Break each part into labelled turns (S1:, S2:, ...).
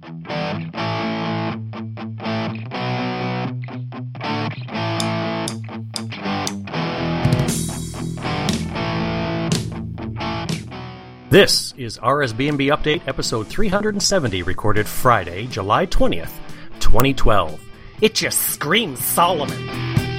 S1: This is RSBNB Update episode 370, recorded Friday, July 20th, 2012. It just screams Solomon.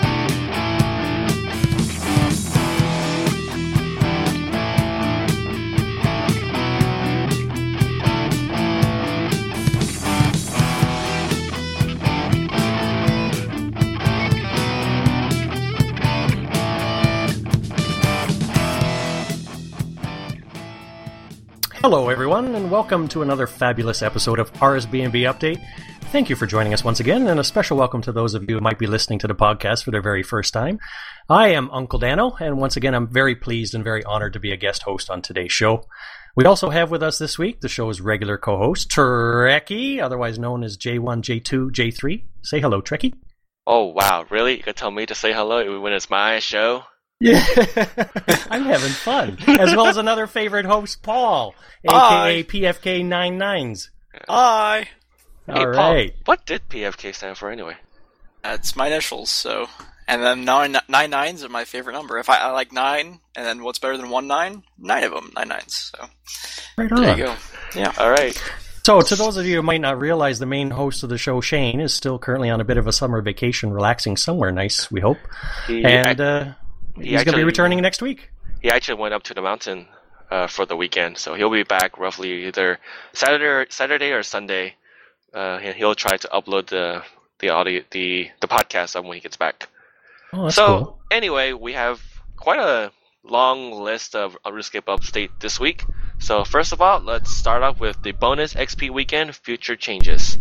S1: Hello everyone, and welcome to another fabulous episode of RSBNB Update. Thank you for joining us once again, and a special welcome to those of you who might be listening to the podcast for their very first time. I am Uncle Dano, and once again I'm very pleased and very honored to be a guest host on today's show. We also have with us this week the show's regular co-host, Trekkie, otherwise known as J1, J2, J3. Say hello, Trekkie.
S2: Oh wow, really? You can tell me to say hello when it's my show?
S1: Yeah, I'm having fun. As well as another favorite host, Paul, a.k.a. PFK99s.
S3: Hi.
S2: Hey,
S1: All right.
S2: Paul, what did PFK stand for anyway?
S3: That's my initials, so... And then 9 are my favorite number. If I like 9, and then what's better than 1 9? 9 of them, 9 9s. So,
S1: Right on.
S3: there you go. Yeah.
S2: All right.
S1: So, to those of you who might not realize, the main host of the show, Shane, is still currently on a bit of a summer vacation, relaxing somewhere nice, we hope. He's going to be returning next week.
S2: He actually went up to the mountain for the weekend, so he'll be back roughly either Saturday or Sunday. He'll try to upload the audio, the podcast when he gets back.
S1: Oh, that's cool.
S2: Anyway, we have quite a long list of RuneScape updates this week. So first of all, let's start off with the bonus XP weekend future changes.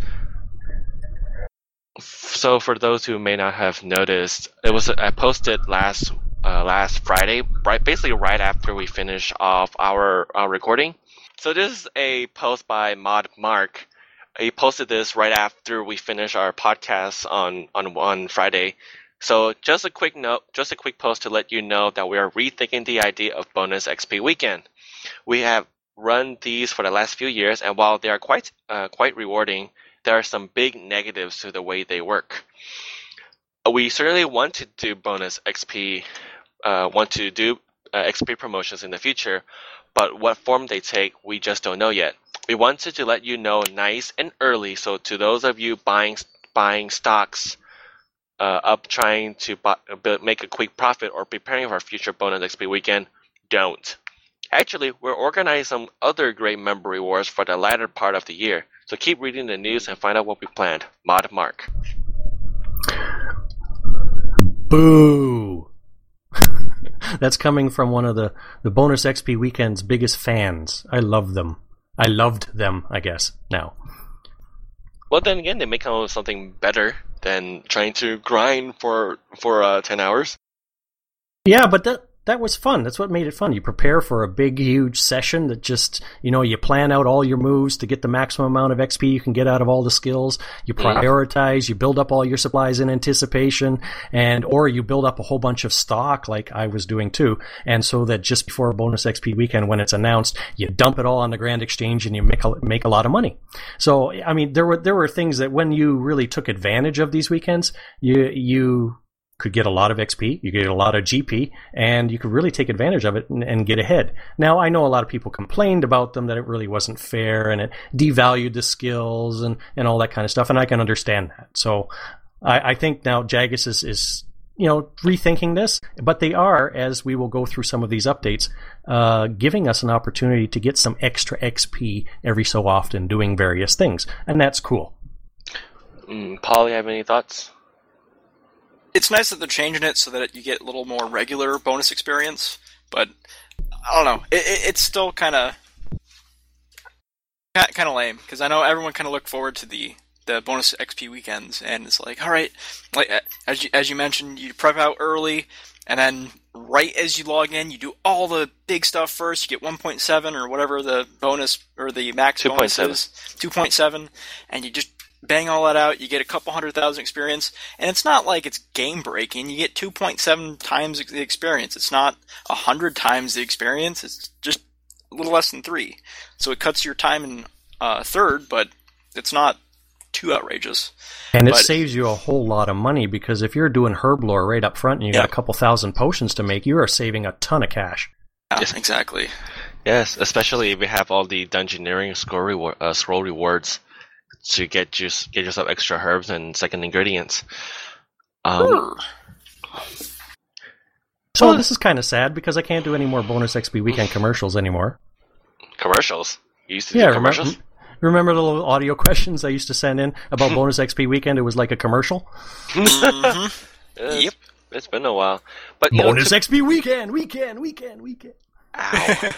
S2: So for those who may not have noticed, I posted last Friday, basically right after we finish off our recording. So this is a post by Mod Mark. He posted this right after we finished our podcast on Friday. So just a quick post to let you know that we are rethinking the idea of bonus XP weekend. We have run these for the last few years, and while they are quite rewarding, there are some big negatives to the way they work. We certainly want to do bonus XP, XP promotions in the future, but what form they take, we just don't know yet. We wanted to let you know nice and early, so to those of you buying stocks trying to make a quick profit or preparing for a future bonus XP weekend, don't. Actually, we're organizing some other great member rewards for the latter part of the year, so keep reading the news and find out what we planned. Mod Mark.
S1: Boo! That's coming from one of the bonus XP weekend's biggest fans. I love them. I loved them, I guess, now.
S2: Well, then again, they may come up with something better than trying to grind for 10 hours.
S1: Yeah, but that was fun. That's what made it fun. You prepare for a big, huge session that just, you plan out all your moves to get the maximum amount of XP you can get out of all the skills. You prioritize, you build up all your supplies in anticipation, or you build up a whole bunch of stock like I was doing too. And so that just before a bonus XP weekend, when it's announced, you dump it all on the Grand Exchange and you make a lot of money. So, I mean, there were things that when you really took advantage of these weekends, you could get a lot of XP, you get a lot of GP, and you could really take advantage of it and get ahead. Now, I know a lot of people complained about them, that it really wasn't fair, and it devalued the skills and all that kind of stuff, and I can understand that. So I think now Jagex is rethinking this, but they are, as we will go through some of these updates, giving us an opportunity to get some extra XP every so often doing various things, and that's cool.
S2: Paul, you have any thoughts?
S3: It's nice that they're changing it so that you get a little more regular bonus experience, but I don't know. It's still kind of lame, because I know everyone kind of looked forward to the bonus XP weekends, and it's like, all right, like as you mentioned, you prep out early, and then right as you log in, you do all the big stuff first. You get 1.7 or whatever the bonus or the max bonus is, 2.7, and you just bang all that out, you get a couple 100,000 experience, and it's not like it's game breaking. You get 2.7 times the experience. It's not 100 times the experience. It's just a little less than 3. So it cuts your time in third, but it's not too outrageous.
S1: And it saves you a whole lot of money, because if you're doing Herblore right up front and you got a couple thousand potions to make, you are saving a ton of cash.
S3: Yeah, exactly.
S2: Yes, especially if you have all the dungeoneering scroll rewards to get yourself extra herbs and second ingredients.
S1: So this is kind of sad because I can't do any more bonus XP weekend commercials anymore.
S2: Commercials? You used to do commercials?
S1: Remember the little audio questions I used to send in about bonus XP weekend? It was like a commercial.
S3: Yep.
S2: It's been a while. But
S1: bonus XP weekend.
S2: Ow.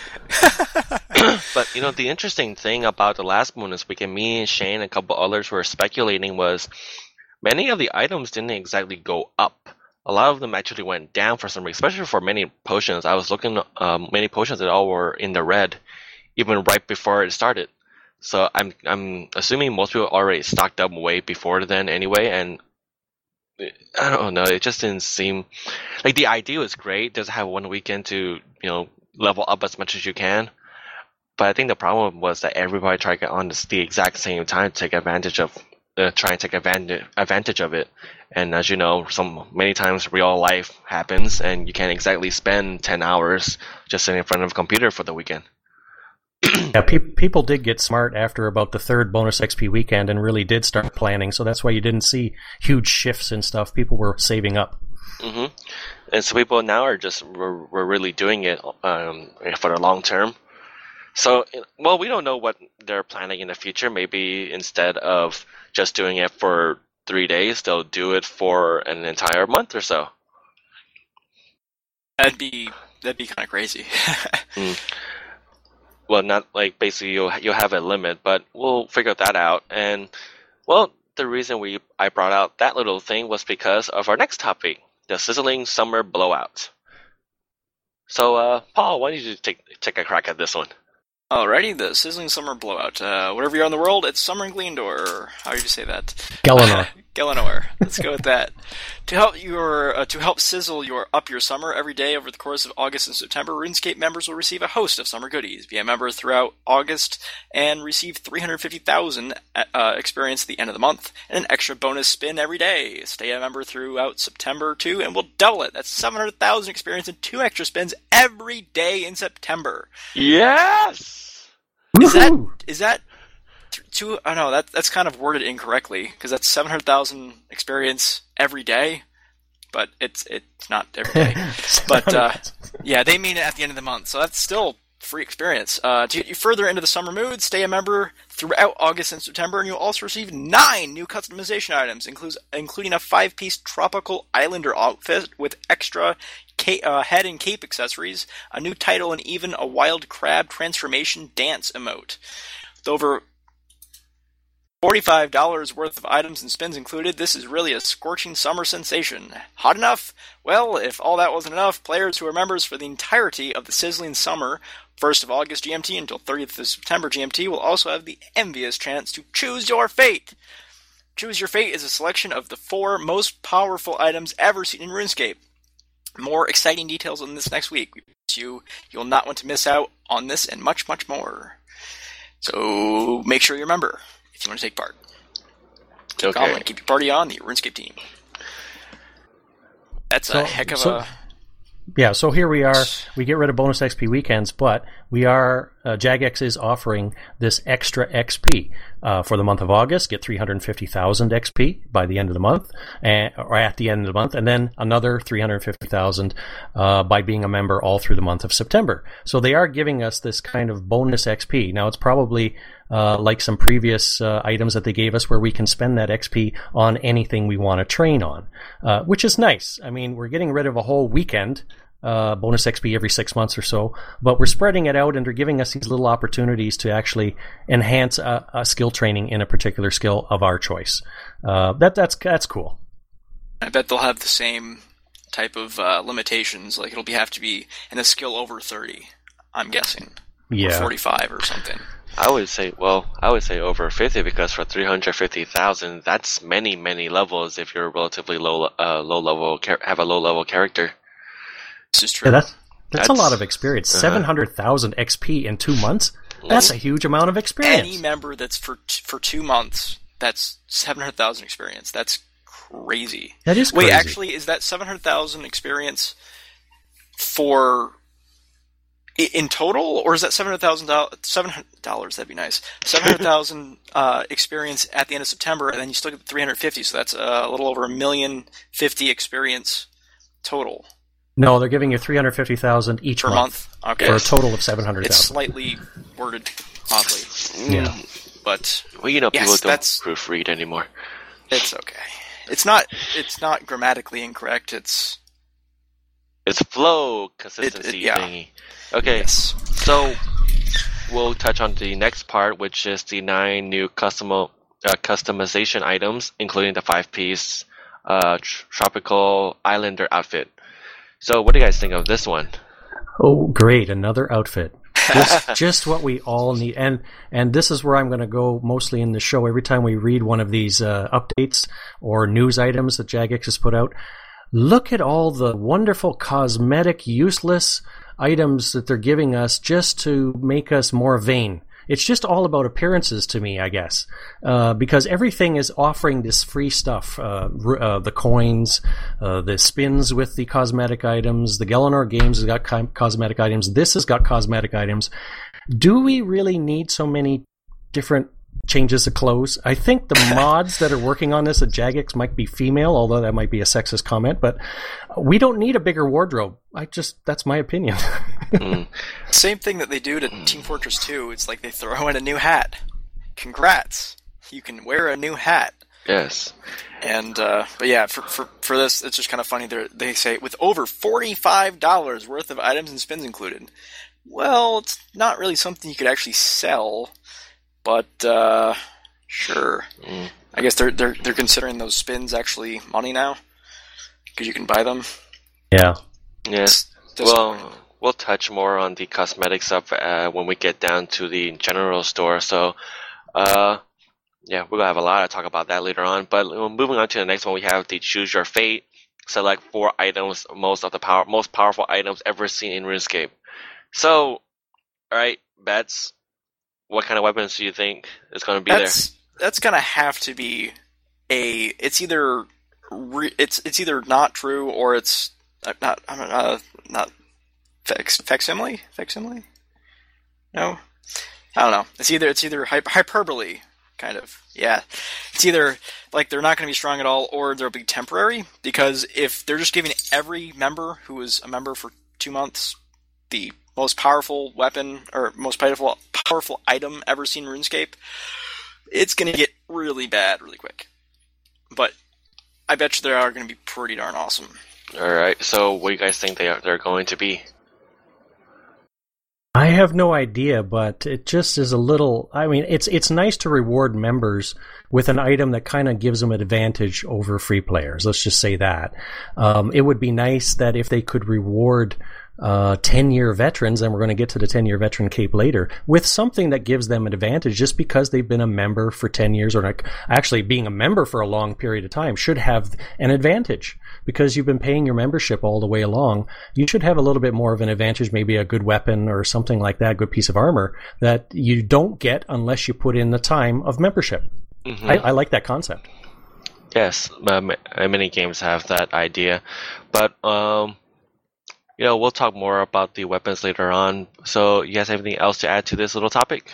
S2: But the interesting thing about the last bonus weekend, me and Shane and a couple others were speculating, was many of the items didn't exactly go up. A lot of them actually went down for some reason, especially for many potions. I was looking many potions that all were in the red, even right before it started. So I'm assuming most people already stocked up way before then anyway, and I don't know. It just didn't seem like the idea was great. Just have one weekend to level up as much as you can. But I think the problem was that everybody tried to get on the exact same time to take advantage of advantage of it. And as you know, many times real life happens, and you can't exactly spend 10 hours just sitting in front of a computer for the weekend.
S1: Yeah, people did get smart after about the third bonus XP weekend and really did start planning. So that's why you didn't see huge shifts in stuff. People were saving up.
S2: Mm-hmm. And so people now are we're really doing it for the long term. So, we don't know what they're planning in the future. Maybe instead of just doing it for 3 days, they'll do it for an entire month or so.
S3: That'd be kind of crazy.
S2: Well, not like basically you'll have a limit, but we'll figure that out. And the reason I brought out that little thing was because of our next topic, the Sizzling Summer Blowout. So, Paul, why don't you take a crack at this one?
S3: Alrighty, the Sizzling Summer Blowout. Wherever you're in the world, it's summer in Gleendor, or how do you say that?
S1: Galanor.
S3: Galanor. Let's go with that. To help sizzle up your summer every day over the course of August and September, RuneScape members will receive a host of summer goodies. Be a member throughout August and receive 350,000 experience at the end of the month, and an extra bonus spin every day. Stay a member throughout September too, and we'll double it. That's 700,000 experience and 2 extra spins every day in September.
S2: Yes.
S3: Is that two? Oh no, that's kind of worded incorrectly, because that's 700,000 experience every day, but it's not every day. But yeah, they mean it at the end of the month, so that's still free experience. To get you further into the summer mood, stay a member throughout August and September, and you'll also receive 9 new customization items, including a 5-piece tropical islander outfit with extra head and cape accessories, a new title, and even a wild crab transformation dance emote. With over $45 worth of items and spins included, this is really a scorching summer sensation. Hot enough? Well, if all that wasn't enough, players who are members for the entirety of the Sizzling Summer 1st of August GMT until 30th of September GMT will also have the envious chance to choose your fate. Choose Your Fate is a selection of the 4 most powerful items ever seen in RuneScape. More exciting details on this next week. You'll not want to miss out on this and much, much more. So make sure you're a member if you want to take part.
S2: Okay.
S3: Keep your party on the RuneScape team. That's a heck of a...
S1: Yeah, so here we are. We get rid of bonus XP weekends, but we are Jagex is offering this extra XP for the month of August. Get 350,000 XP by the end of the month, or at the end of the month, and then another 350,000 by being a member all through the month of September. So they are giving us this kind of bonus XP. Now it's probably like some previous items that they gave us, where we can spend that XP on anything we want to train on, which is nice. I mean, we're getting rid of a whole weekend. Bonus XP every 6 months or so, but we're spreading it out and they're giving us these little opportunities to actually enhance a skill training in a particular skill of our choice. That's cool.
S3: I bet they'll have the same type of limitations, like it'll have to be in a skill over 30, I'm guessing.
S1: Yeah.
S3: Or 45 or something.
S2: I would say over 50, because for 350,000, that's many, many levels if you're relatively low level, have a low level character.
S3: This is true.
S1: Yeah, that's a lot of experience. 700,000 XP in 2 months? That's a huge amount of experience.
S3: Any member that's for 2 months, that's 700,000 experience. That's crazy.
S1: That is crazy.
S3: Wait, actually, is that 700,000 experience for in total, or is that $700,000? $700, that'd be nice. 700,000 experience at the end of September, and then you still get the 350. So that's a little over 1,050,000 experience total.
S1: No, they're giving you 350,000 each
S3: per month. Okay,
S1: for a total of 700,000.
S3: It's slightly worded oddly.
S1: Yeah,
S3: but
S2: well, people don't proofread anymore.
S3: It's okay. It's not grammatically incorrect. It's
S2: flow consistency thingy. Okay,
S3: yes.
S2: So we'll touch on the next part, which is the 9 new customization items, including the 5-piece tropical islander outfit. So what do you guys think of this one?
S1: Oh, great. Another outfit. Just what we all need. And this is where I'm going to go mostly in the show. Every time we read one of these updates or news items that Jagex has put out, look at all the wonderful cosmetic, useless items that they're giving us just to make us more vain. It's just all about appearances to me, I guess, because everything is offering this free stuff. The coins, the spins with the cosmetic items, the Galanor Games has got cosmetic items. This has got cosmetic items. Do we really need so many different changes of clothes? I think the mods that are working on this at Jagex might be female, although that might be a sexist comment, but we don't need a bigger wardrobe. That's my opinion.
S3: Same thing that they do to Team Fortress 2. It's like they throw in a new hat. Congrats. You can wear a new hat.
S2: Yes.
S3: And, but yeah, for this, it's just kind of funny. They say, with over $45 worth of items and spins included. Well, it's not really something you could actually sell. But sure, I guess they're considering those spins actually money now because you can buy them.
S1: Yeah.
S2: Yes. Well, we'll touch more on the cosmetic stuff when we get down to the general store. So, yeah, we're gonna have a lot to talk about that later on. But moving on to the next one, we have the Choose Your Fate. Select 4 items, most powerful items ever seen in RuneScape. So, all right, bets. What kind of weapons do you think is going to be there?
S3: That's going to have to be it's either not true or it's not facsimile. No, I don't know. It's either hyperbole, kind of. Yeah, it's either like they're not going to be strong at all, or they'll be temporary. Because if they're just giving every member who is a member for 2 months the most powerful weapon or most powerful item ever seen in RuneScape, it's going to get really bad really quick. But I bet you they are going to be pretty darn awesome.
S2: All right. So what do you guys think they're going to be?
S1: I have no idea, but it just is a little... I mean, it's nice to reward members with an item that kind of gives them an advantage over free players. Let's just say that. It would be nice that if they could reward 10-year veterans, and we're going to get to the 10-year veteran cape later, with something that gives them an advantage just because they've been a member for 10 years, or like actually being a member for a long period of time should have an advantage because you've been paying your membership all the way along. You should have a little bit more of an advantage, maybe a good weapon or something like that, a good piece of armor that you don't get unless you put in the time of membership. Mm-hmm. I like that concept.
S2: Yes, many games have that idea, but we'll talk more about the weapons later on. So, you guys have anything else to add to this little topic?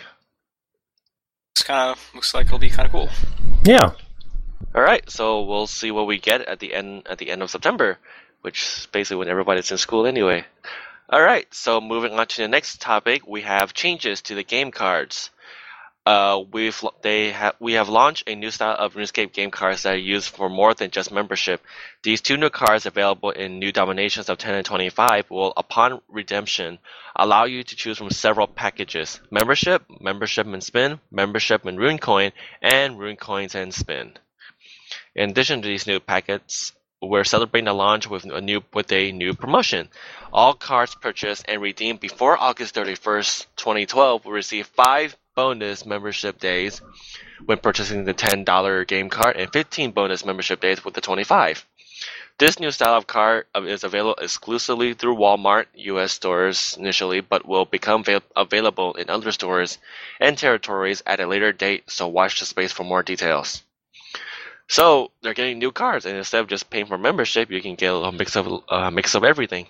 S3: Looks like it'll be kind of cool.
S1: Yeah.
S2: All right, so we'll see what we get at the end of September, which is basically when everybody's in school anyway. All right, so moving on to the next topic, we have changes to the game cards. We have launched a new style of RuneScape game cards that are used for more than just membership. These 2 new cards, available in new dominations of 10 and 25, will, upon redemption, allow you to choose from several packages: membership and spin, membership and rune coin, and rune coins and spin. In addition to these new packets, we're celebrating the launch with a new promotion. All cards purchased and redeemed before August 31st, 2012 will receive 5 bonus membership days when purchasing the $10 game card and 15 bonus membership days with the 25. This new style of card is available exclusively through Walmart US stores initially, but will become available in other stores and territories at a later date, so watch the space for more details. So they're getting new cards, and instead of just paying for membership, you can get a little mix of everything.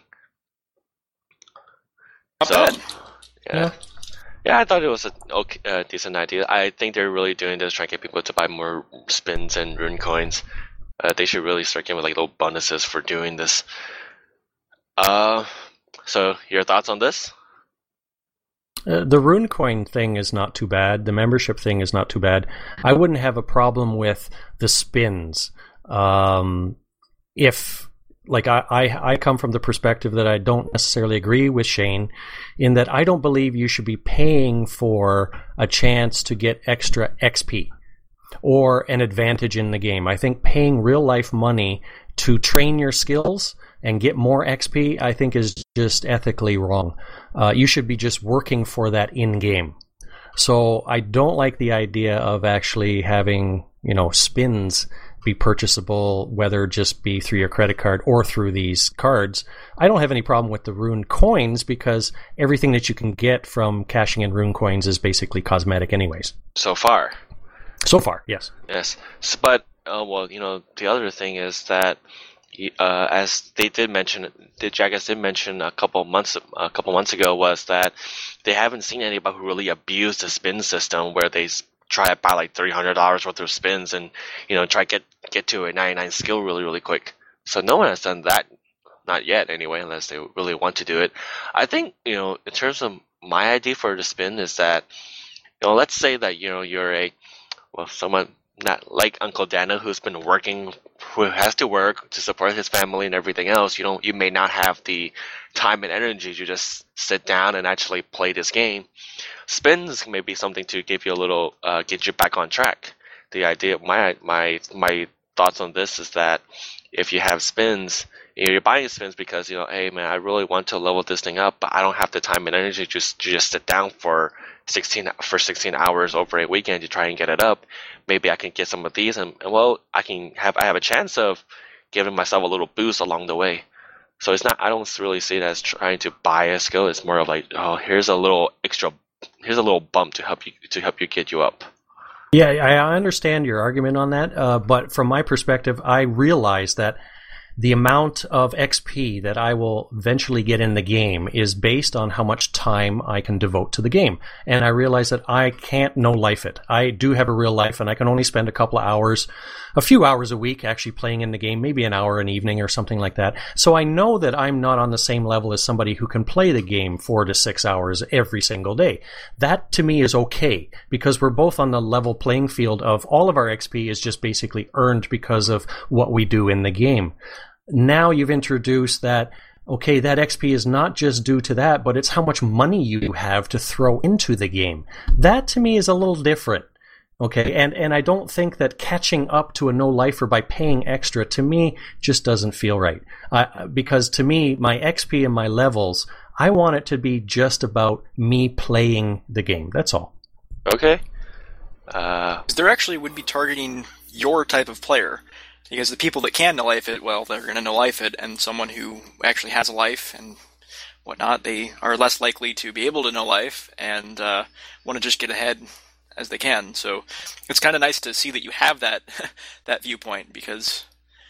S3: Not bad.
S2: Yeah, I thought it was a decent idea. I think they're really doing this, trying to get people to buy more spins and rune coins. They should really start giving like little bonuses for doing this. So your thoughts on this?
S1: The rune coin thing is not too bad. The membership thing is not too bad. I wouldn't have a problem with the spins. If like I come from the perspective that I don't necessarily agree with Shane in that I don't believe you should be paying for a chance to get extra XP or an advantage in the game. I think paying real life money to train your skills and get more XP, I think is just ethically wrong. You should be just working for that in-game. So I don't like the idea of actually having, spins be purchasable, whether just be through your credit card or through these cards. I don't have any problem with the rune coins because everything that you can get from cashing in rune coins is basically cosmetic anyways.
S2: So far,
S1: yes.
S2: Yes, but the other thing is that as they did mention, Jagex did mention a couple months ago, was that they haven't seen anybody who really abused the spin system where they try to buy like $300 worth of spins and try to get to a 99 skill really, really quick. So no one has done that, not yet anyway, unless they really want to do it. I think in terms of my idea for the spin is that let's say that you're someone not like Uncle Dana who has to work to support his family and everything else. You may not have the time and energy to just sit down and actually play this game. Spins may be something to give you a little get you back on track. The idea of my thoughts on this is that if you have spins, you're buying spins because hey man, I really want to level this thing up, but I don't have the time and energy to just sit down for 16 hours over a weekend to try and get it up. Maybe I can get some of these and I have a chance of giving myself a little boost along the way. So it's not, I don't really see it as trying to buy a skill. It's more of like, here's a little bump to help you get you up.
S1: Yeah, I understand your argument on that, but from my perspective, I realize that the amount of XP that I will eventually get in the game is based on how much time I can devote to the game. And I realize that I can't no-life it. I do have a real life, and I can only spend a few hours a week actually playing in the game, maybe an hour an evening or something like that. So I know that I'm not on the same level as somebody who can play the game 4 to 6 hours every single day. That to me is okay, because we're both on the level playing field of all of our XP is just basically earned because of what we do in the game. Now you've introduced that, okay, that XP is not just due to that, but it's how much money you have to throw into the game. That to me is a little different. Okay, and I don't think that catching up to a no-lifer by paying extra, to me, just doesn't feel right. Because to me, my XP and my levels, I want it to be just about me playing the game. That's all.
S2: Okay.
S3: There actually would be targeting your type of player. Because the people that can no-life it, well, they're going to no-life it, and someone who actually has a life and whatnot, they are less likely to be able to no-life and want to just get ahead as they can. So it's kind of nice to see that you have that that viewpoint, because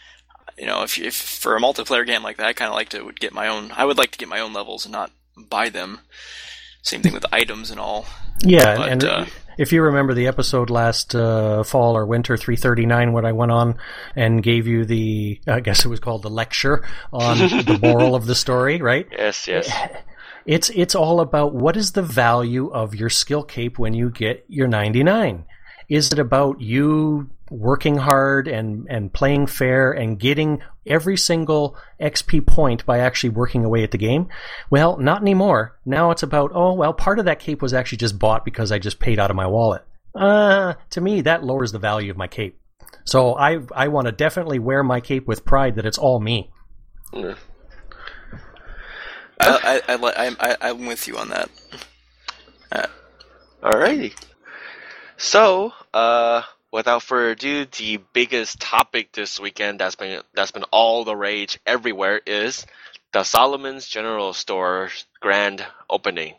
S3: if for a multiplayer game like that, I kind of like to get my own. I would like to get my own levels and not buy them. Same thing with items and all.
S1: Yeah, and if you remember the episode last fall or winter 339, when I went on and gave you I guess it was called the lecture on the moral of the story, right?
S2: Yes.
S1: It's all about what is the value of your skill cape when you get your 99? Is it about you working hard and playing fair and getting every single XP point by actually working away at the game? Well, not anymore. Now it's about, part of that cape was actually just bought because I just paid out of my wallet. To me, that lowers the value of my cape. So I want to definitely wear my cape with pride that it's all me.
S2: Mm.
S3: I'm with you on that.
S2: Alrighty. So, without further ado, the biggest topic this weekend that's been all the rage everywhere is the Solomon's General Store grand opening.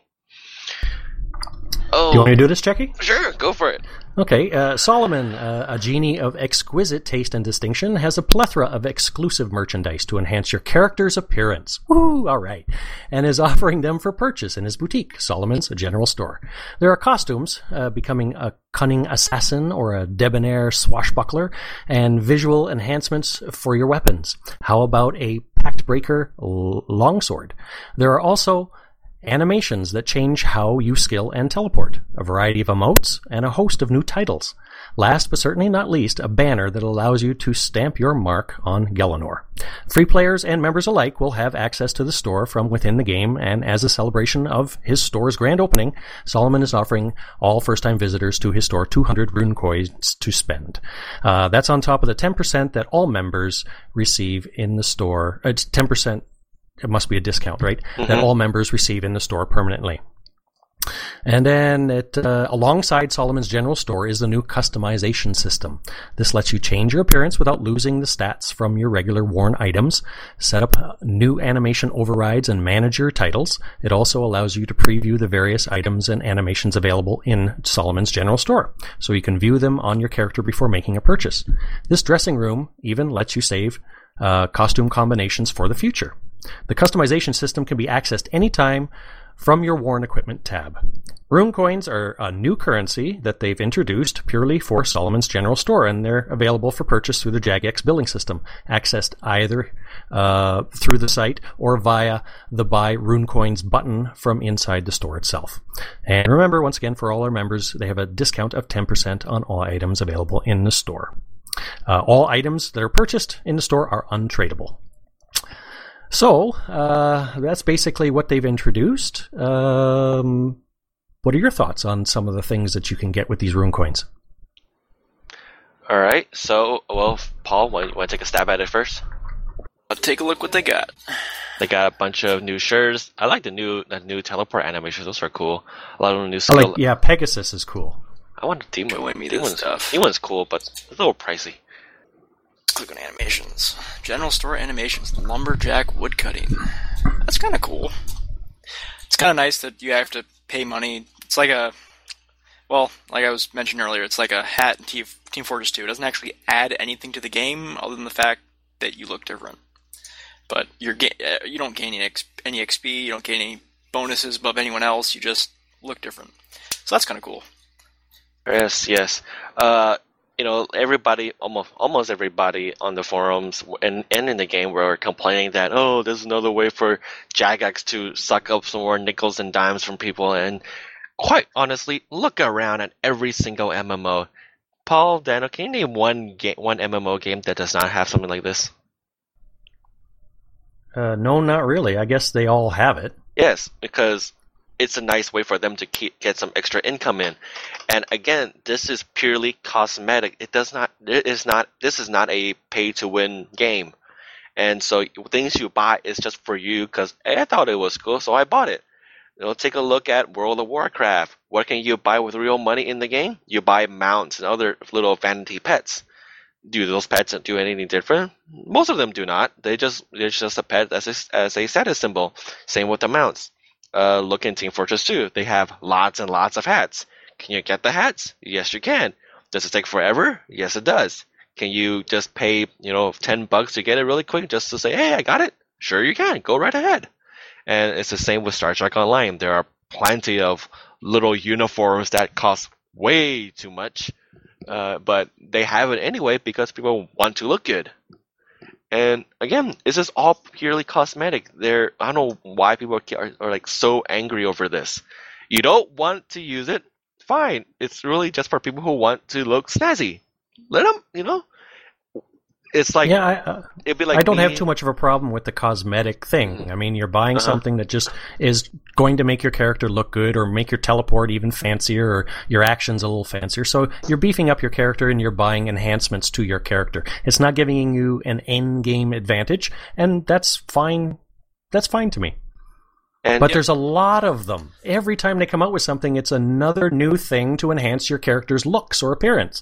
S2: Oh,
S1: Do you want me to do this, Jackie?
S2: Sure, go for it.
S1: Okay, Solomon, a genie of exquisite taste and distinction, has a plethora of exclusive merchandise to enhance your character's appearance. Woo, all right. And is offering them for purchase in his boutique, Solomon's General Store. There are costumes, becoming a cunning assassin or a debonair swashbuckler, and visual enhancements for your weapons. How about a pact breaker longsword? There are also animations that change how you skill and teleport, a variety of emotes, and a host of new titles. Last but certainly not least, a banner that allows you to stamp your mark on Gelinor. Free players and members alike will have access to the store from within the game, and as a celebration of his store's grand opening, Solomon is offering all first-time visitors to his store 200 rune coins to spend. That's on top of the 10% that all members receive in the store. It's 10%. It must be a discount, right? Mm-hmm. That all members receive in the store permanently. And then alongside Solomon's General Store is the new customization system. This lets you change your appearance without losing the stats from your regular worn items, set up new animation overrides, and manage your titles. It also allows you to preview the various items and animations available in Solomon's General Store, so you can view them on your character before making a purchase. This dressing room even lets you save costume combinations for the future. The customization system can be accessed anytime from your Worn Equipment tab. Rune coins are a new currency that they've introduced purely for Solomon's General Store, and they're available for purchase through the Jagex billing system, accessed either through the site or via the Buy Rune Coins button from inside the store itself. And remember, once again, for all our members, they have a discount of 10% on all items available in the store. All items that are purchased in the store are untradeable. So, that's basically what they've introduced. What are your thoughts on some of the things that you can get with these rune coins?
S2: All right, so, well, Paul, want to take a stab at it first?
S3: Let's take a look what they got.
S2: They got a bunch of new shirts. I like the new teleport animations. Those are cool. A lot of new skill.
S1: Pegasus is cool.
S2: I want a demon.
S3: Wait, me this stuff.
S2: Demon's cool, but it's a little pricey.
S3: Click on animations. General Store animations. Lumberjack woodcutting. That's kind of cool. It's kind of nice that you have to pay money. It's like like I was mentioning earlier, it's like a hat in Team Fortress 2. It doesn't actually add anything to the game other than the fact that you look different. But you don't gain any XP, you don't gain any bonuses above anyone else, you just look different. So that's kind of cool.
S2: Yes. Everybody, almost everybody on the forums and in the game were complaining that, oh, there's another way for Jagex to suck up some more nickels and dimes from people. And quite honestly, look around at every single MMO. Paul, Daniel, can you name one MMO game that does not have something like this?
S1: No, not really. I guess they all have it. Yes,
S2: because it's a nice way for them to get some extra income in. And again, this is purely cosmetic. This is not a pay to win game. And so things you buy is just for you because I thought it was cool, so I bought it. Take a look at World of Warcraft. What can you buy with real money in the game? You buy mounts and other little vanity pets. Do those pets do anything different? Most of them do not. They're just a pet as a status symbol. Same with the mounts. Look in Team Fortress 2. They have lots and lots of hats. Can you get the hats? Yes, you can. Does it take forever? Yes, it does. Can you just pay, $10 to get it really quick just to say, hey, I got it? Sure you can. Go right ahead. And it's the same with Star Trek Online. There are plenty of little uniforms that cost way too much, but they have it anyway because people want to look good. And again, this is all purely cosmetic. I don't know why people are like so angry over this. You don't want to use it, fine. It's really just for people who want to look snazzy. Let them, It's like, it'd be like
S1: I don't have too much of a problem with the cosmetic thing. I mean, you're buying something that just is going to make your character look good or make your teleport even fancier or your actions a little fancier. So you're beefing up your character and you're buying enhancements to your character. It's not giving you an end game advantage, and that's fine. That's fine to me. But there's a lot of them. Every time they come out with something, it's another new thing to enhance your character's looks or appearance.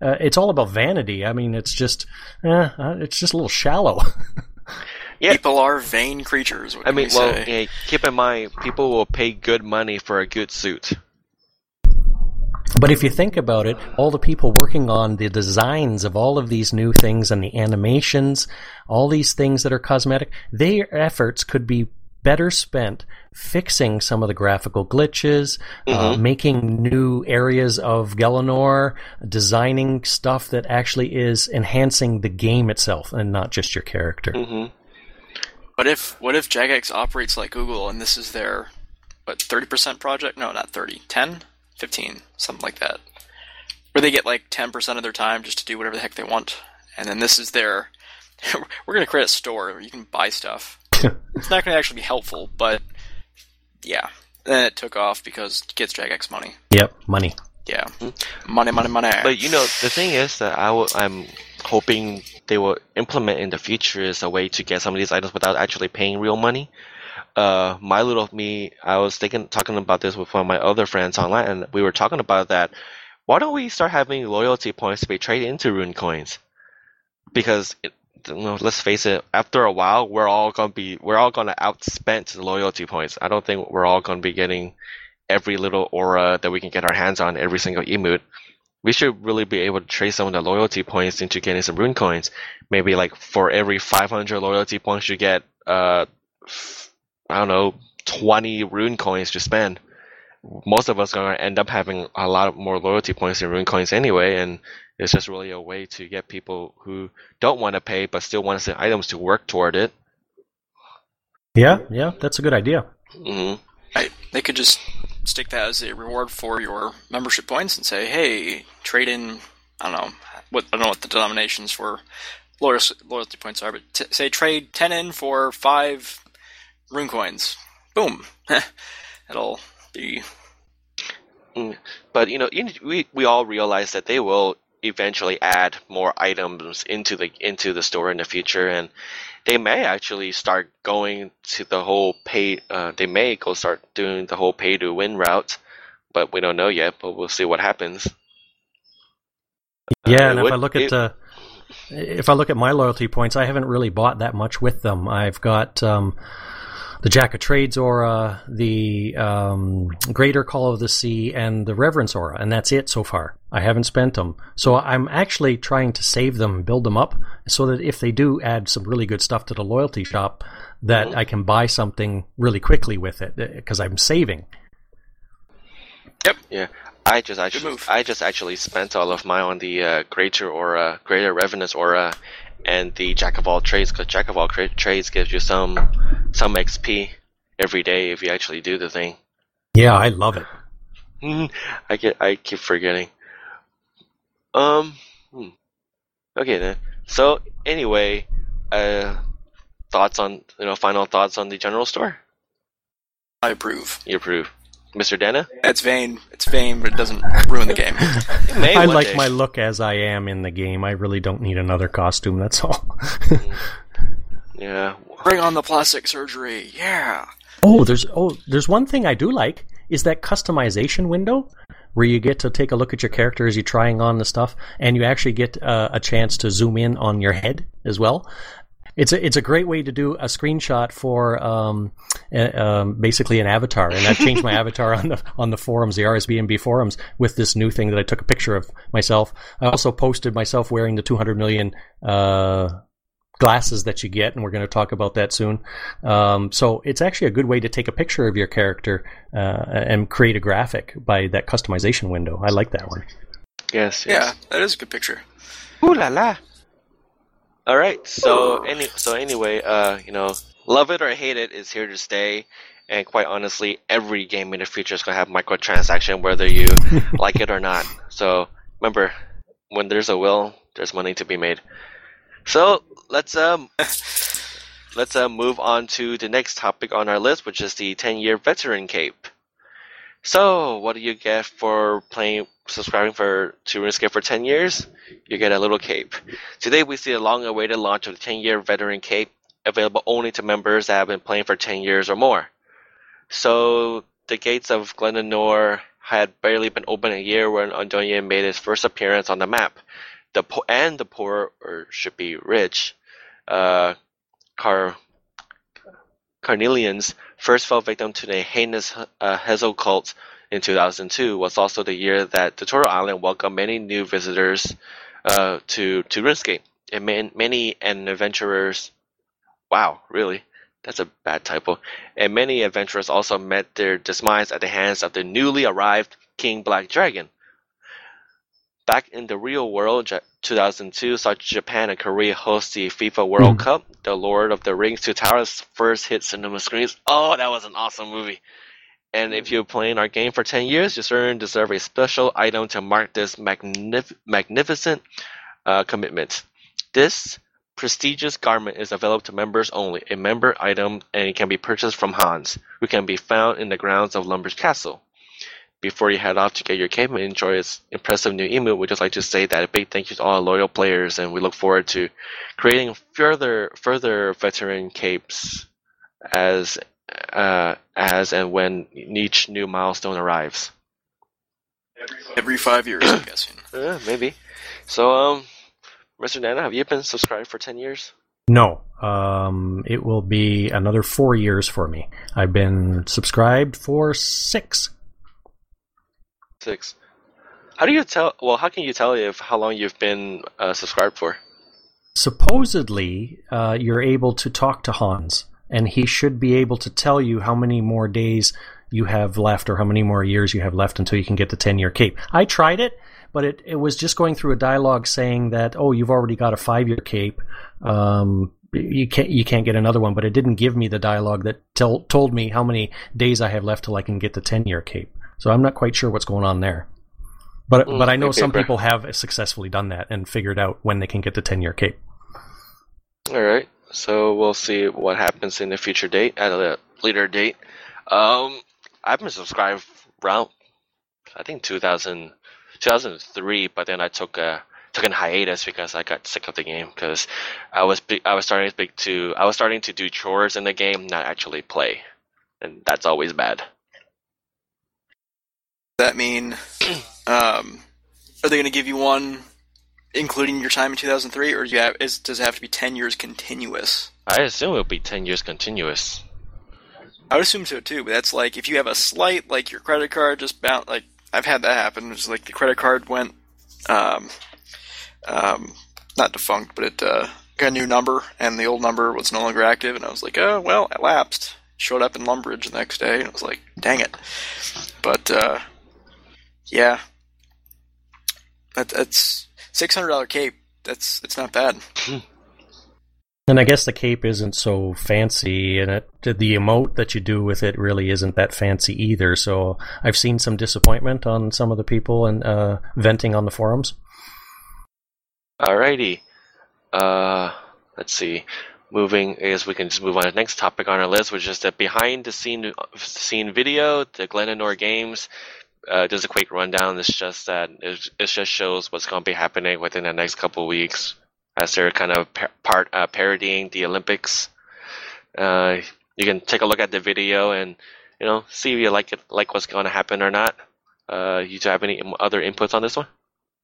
S1: it's all about vanity. I mean, it's just a little shallow.
S2: Yeah.
S3: People are vain creatures. What can we say?
S2: Keep in mind, people will pay good money for a good suit.
S1: But if you think about it, all the people working on the designs of all of these new things and the animations, all these things that are cosmetic, their efforts could be better spent fixing some of the graphical glitches, making new areas of Gelinor, designing stuff that actually is enhancing the game itself and not just your character.
S2: Mm-hmm.
S3: What if Jagex operates like Google and this is their 30% project? No, not 30. 10? 15, something like that. Where they get like 10% of their time just to do whatever the heck they want. And then this is their... We're going to create a store where you can buy stuff. It's not going to actually be helpful, but yeah. Then it took off because it gets Jagex money.
S1: Yep, money.
S3: Yeah. Money.
S2: But the thing is that I'm hoping they will implement in the future is a way to get some of these items without actually paying real money. My Little Me, I was talking about this with one of my other friends online, and we were talking about that. Why don't we start having loyalty points to be traded into rune coins? Because let's face it, after a while, we're all gonna outspend the loyalty points. I don't think we're all gonna be getting every little aura that we can get our hands on, every single emote. We should really be able to trade some of the loyalty points into getting some rune coins. Maybe like for every 500 loyalty points you get, 20 rune coins to spend. Most of us are going to end up having a lot more loyalty points than rune coins anyway, and it's just really a way to get people who don't want to pay but still want to send items to work toward it.
S1: Yeah, that's a good idea.
S2: Mm-hmm.
S3: Right. They could just stick that as a reward for your membership points and say, hey, trade in, I don't know what the denominations for loyalty points are, but say trade 10 in for 5 rune coins. Boom. It'll be...
S2: But, we all realize that they will eventually add more items into the store in the future, and they may actually start going to the whole start doing the whole pay to win route, but we don't know yet, but we'll see what happens.
S1: Yeah, and if I look at my loyalty points, I haven't really bought that much with them. I've got the Jack of Trades aura, the Greater Call of the Sea, and the Reverence aura, and that's it so far. I haven't spent them. So I'm actually trying to save them, build them up, so that if they do add some really good stuff to the loyalty shop, that I can buy something really quickly with it, because I'm saving.
S3: Yep.
S2: Yeah. I just actually spent all of mine on the Greater Revenant aura, and the Jack of all Trades, because Jack of all Trades gives you some XP every day if you actually do the thing.
S1: Yeah, I love it.
S2: I keep forgetting. Okay then. So anyway, final thoughts on the general store?
S3: I approve.
S2: You approve. Mr. Dana?
S3: It's vain, but it doesn't ruin the game.
S1: I like my look as I am in the game. I really don't need another costume, that's all.
S2: Yeah.
S3: Bring on the plastic surgery, yeah!
S1: There's one thing I do like, is that customization window, where you get to take a look at your character as you're trying on the stuff, and you actually get a chance to zoom in on your head as well. It's a great way to do a screenshot for basically an avatar, and I've changed my avatar on the forums, the RSBNB forums, with this new thing that I took a picture of myself. I also posted myself wearing the 200 million glasses that you get, and we're going to talk about that soon. So it's actually a good way to take a picture of your character and create a graphic by that customization window. I like that one.
S2: Yes.
S3: Yeah, that is a good picture.
S2: Ooh la la. All right, so anyway, love it or hate it is here to stay, and quite honestly, every game in the future is going to have microtransaction, whether you like it or not. So remember, when there's a will, there's money to be made. So let's move on to the next topic on our list, which is the 10-year veteran cape. So what do you get for subscribing to RuneScape for 10 years? You get a little cape. Today we see the long-awaited launch of the 10-year veteran cape, available only to members that have been playing for 10 years or more. So the gates of Glenanor had barely been open a year when Andonia made its first appearance on the map. The poor, or should be rich, Carnelians first fell victim to the heinous Hezo cult in 2002 was also the year that Tutorial Island welcomed many new visitors to RuneScape. And many adventurers... Wow, really? That's a bad typo. And many adventurers also met their demise at the hands of the newly arrived King Black Dragon. Back in the real world, 2002 saw Japan and Korea host the FIFA World Cup. The Lord of the Rings 2 Towers first hit cinema screens. Oh, that was an awesome movie. And if you're playing our game for 10 years, you certainly deserve a special item to mark this magnificent commitment. This prestigious garment is available to members only, a member item, and it can be purchased from Hans, who can be found in the grounds of Lumbridge Castle. Before you head off to get your cape and enjoy its impressive new emote, we'd just like to say that a big thank you to all our loyal players, and we look forward to creating further veteran capes as and when each new milestone arrives.
S3: Every 5 years, I'm guessing.
S2: Maybe. So, Mr. Nana, have you been subscribed for 10 years?
S1: No. It will be another 4 years for me. I've been subscribed for 6.
S2: 6. How do you tell? Well, how can you tell how long you've been subscribed for?
S1: Supposedly, you're able to talk to Hans, and he should be able to tell you how many more days you have left or how many more years you have left until you can get the 10-year cape. I tried it, but it was just going through a dialogue saying that, oh, you've already got a 5-year cape. You can't get another one, but it didn't give me the dialogue that told me how many days I have left till I can get the 10-year cape. So I'm not quite sure what's going on there. But I know some people have successfully done that and figured out when they can get the 10-year cape.
S2: All right. So we'll see what happens in the future date, at a later date. I've been subscribed around, I think 2003, but then I took an hiatus because I got sick of the game because I was starting to do chores in the game, not actually play, and that's always bad.
S3: Does that mean, are they going to give you one, including your time in 2003, or does it have to be 10 years continuous?
S2: I assume it'll be 10 years continuous.
S3: I would assume so too, but that's like if you have a slight, like your credit card just bounced. Like I've had that happen. It's like the credit card went, not defunct, but it got a new number, and the old number was no longer active, and I was like, oh well, it lapsed. Showed up in Lumbridge the next day, and I was like, dang it. But yeah, that's $600 cape. It's not bad.
S1: And I guess the cape isn't so fancy, and the emote that you do with it really isn't that fancy either. So I've seen some disappointment on some of the people and venting on the forums.
S2: Alrighty. Let's see. Moving, I guess we can just move on to the next topic on our list, which is the behind the scene video, the Glenanor Games. There's a quick rundown. It's just that it just shows what's going to be happening within the next couple of weeks as they're kind of parodying the Olympics. You can take a look at the video and see if you like what's going to happen or not. You do have any other inputs on this one?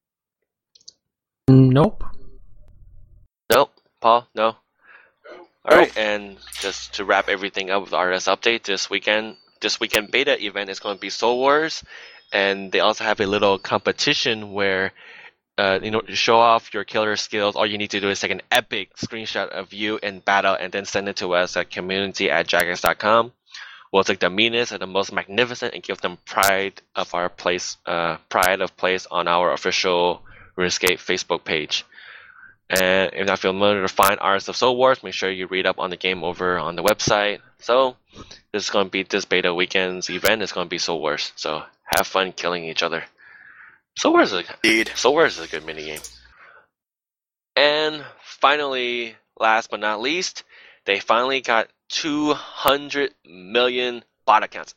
S1: Nope.
S2: Nope. Paul, no. All right, and just to wrap everything up with RS Update, this weekend beta event is going to be Soul Wars, and they also have a little competition where, to show off your killer skills, all you need to do is take an epic screenshot of you in battle and then send it to us at community@jagex.com. We'll take the meanest and the most magnificent and give them pride of place on our official RuneScape Facebook page. And if not familiar to find Arts of Soul Wars, make sure you read up on the game over on the website. So this is going to be this beta weekend's event. It's going to be Soul Wars. So have fun killing each other. Soul Wars is a good minigame. And finally, last but not least, they finally got 200 million bot accounts.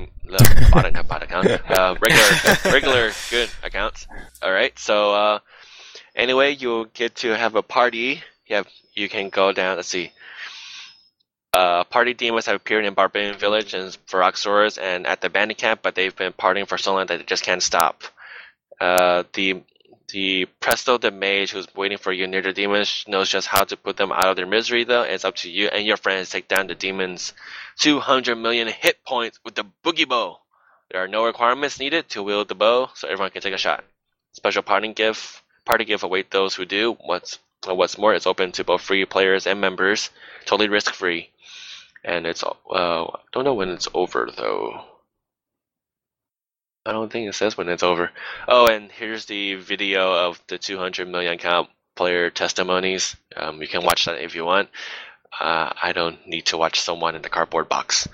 S2: Regular good accounts. All right. So anyway, you'll get to have a party. You can go down. Let's see. party demons have appeared in Barbarian Village and Viraxoras and at the bandit camp, but they've been partying for so long that they just can't stop. The Presto the Mage, who's waiting for you near the demons, knows just how to put them out of their misery, though. And it's up to you and your friends to take down the demons' 200 million hit points with the Boogie Bow. There are no requirements needed to wield the bow, so everyone can take a shot. Special party gift await those who do. What's more, it's open to both free players and members, totally risk-free. And it's don't know when it's over, though. I don't think it says when it's over. Oh, and here's the video of the 200 million account player testimonies. You can watch that if you want. I don't need to watch someone in the cardboard box.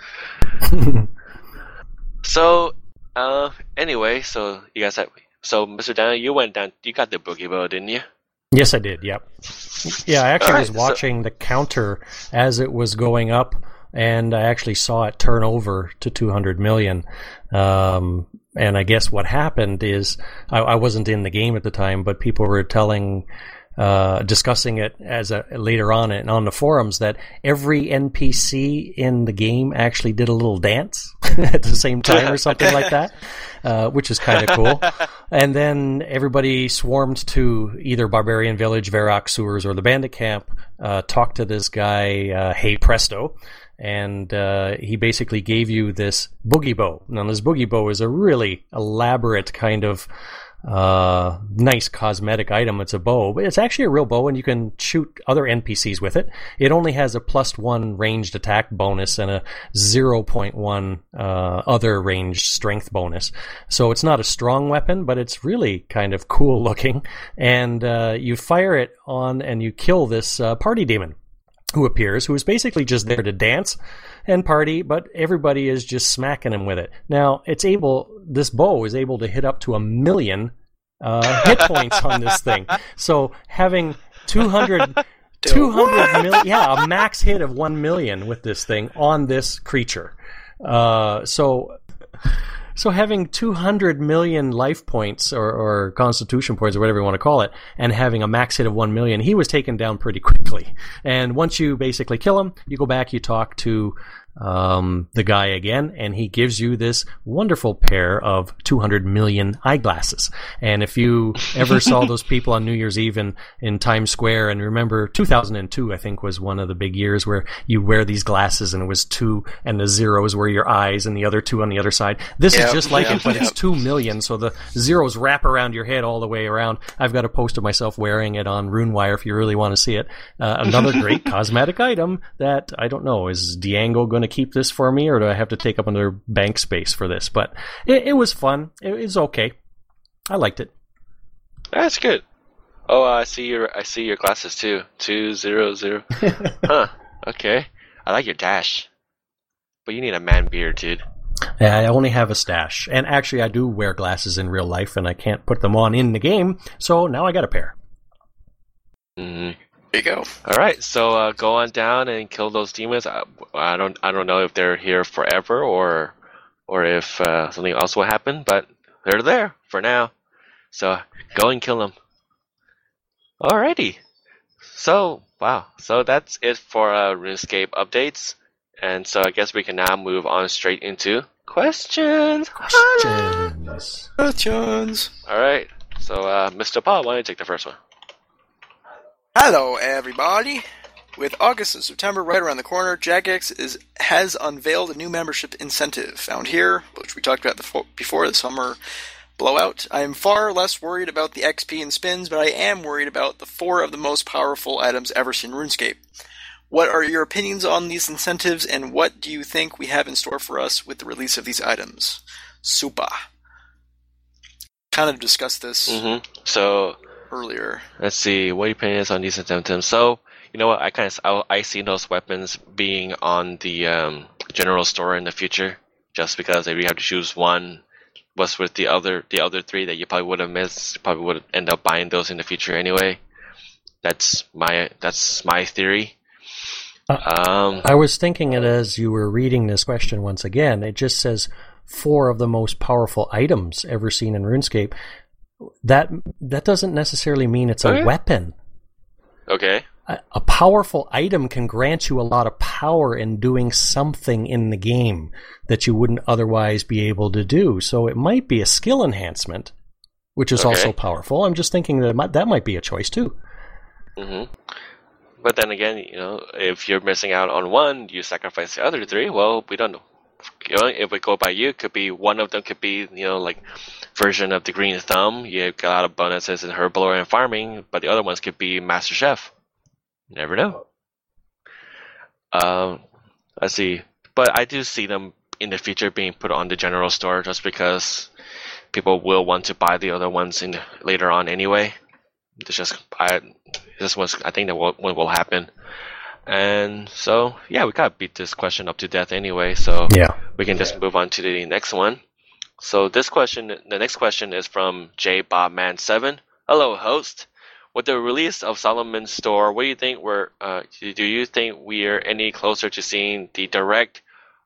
S2: So, anyway, so you guys Mr. Daniel, you went down, you got the Boogie Bow, didn't you?
S1: Yes, I did, yep. Yeah, I actually was watching the counter as it was going up, and I actually saw it turn over to 200 million. And I guess what happened is, I wasn't in the game at the time, but people were discussing it later on and on the forums that every NPC in the game actually did a little dance at the same time or something like that, which is kind of cool. And then everybody swarmed to either Barbarian Village, Viraxoras, or the Bandit Camp, talked to this guy, Hey Presto, and he basically gave you this Boogie Bow. Now, this Boogie Bow is a really elaborate kind of nice cosmetic item. It's a bow, but it's actually a real bow, and you can shoot other NPCs with it. It only has a +1 ranged attack bonus and a 0.1 other ranged strength bonus. So it's not a strong weapon, but it's really kind of cool looking. And you fire it on and you kill this party demon who appears, who is basically just there to dance and party, but everybody is just smacking him with it. Now, this bow is able to hit up to 1 million hit points on this thing. So having 200 million, a max hit of 1 million with this thing on this creature. So having 200 million life points or constitution points or whatever you want to call it, and having a max hit of 1 million, he was taken down pretty quickly. And once you basically kill him, you go back, you talk to the guy again, and he gives you this wonderful pair of 200 million eyeglasses. And if you ever saw those people on New Year's Eve in Times Square, and remember 2002, I think, was one of the big years where you wear these glasses and it was 2 and the zeros were your eyes and the other 2 on the other side. This is just like it, but it's 2 million, so the zeros wrap around your head all the way around. I've got a post of myself wearing it on RuneWire if you really want to see it. Another great cosmetic item that, I don't know, is Diango going to keep this for me, or do I have to take up another bank space for this? But it was fun. It was okay. I liked it.
S2: That's good. Oh, I see your glasses too. 200. Huh. Okay. I like your dash, but you need a man beard, dude.
S1: Yeah, I only have a stash, and actually, I do wear glasses in real life, and I can't put them on in the game. So now I got a pair.
S2: Mm-hmm.
S3: There you go.
S2: All right, so go on down and kill those demons. I don't know if they're here forever or if something else will happen, but they're there for now. So go and kill them. Alrighty. So wow. So that's it for RuneScape updates, and so I guess we can now move on straight into questions.
S3: Questions.
S2: All right. So Mr. Paul, why don't you take the first one?
S3: Hello, everybody. With August and September right around the corner, Jagex has unveiled a new membership incentive found here, which we talked about before the summer blowout. I am far less worried about the XP and spins, but I am worried about the 4 of the most powerful items ever seen in RuneScape. What are your opinions on these incentives, and what do you think we have in store for us with the release of these items? Super. Kind of discussed this.
S2: So
S3: earlier.
S2: Let's see, what are your opinions on these incentives? So, you know what, I see those weapons being on the general store in the future, just because if you have to choose one, what's with the other 3 that you probably would have missed, you probably would end up buying those in the future anyway. That's my theory.
S1: I was thinking it as you were reading this question once again. It just says 4 of the most powerful items ever seen in RuneScape. That doesn't necessarily mean it's a weapon.
S2: Okay.
S1: a powerful item can grant you a lot of power in doing something in the game that you wouldn't otherwise be able to do. So it might be a skill enhancement, which is also powerful. I'm just thinking that might be a choice too.
S2: Mm-hmm. But then again, if you're missing out on one, you sacrifice the other three. Well, we don't know. If we go by you, could be one of them could be like version of the Green Thumb. You got a lot of bonuses in Herblore and farming, but the other ones could be Master Chef. You never know. Let's see. But I do see them in the future being put on the general store just because people will want to buy the other ones later on anyway. I think that what will happen. And so, yeah, we gotta beat this question up to death anyway, so we can just move on to the next one. So the next question is from JBobman7. Hello, host. With the release of Solomon's Store, what do you think do you think we're any closer to seeing the direct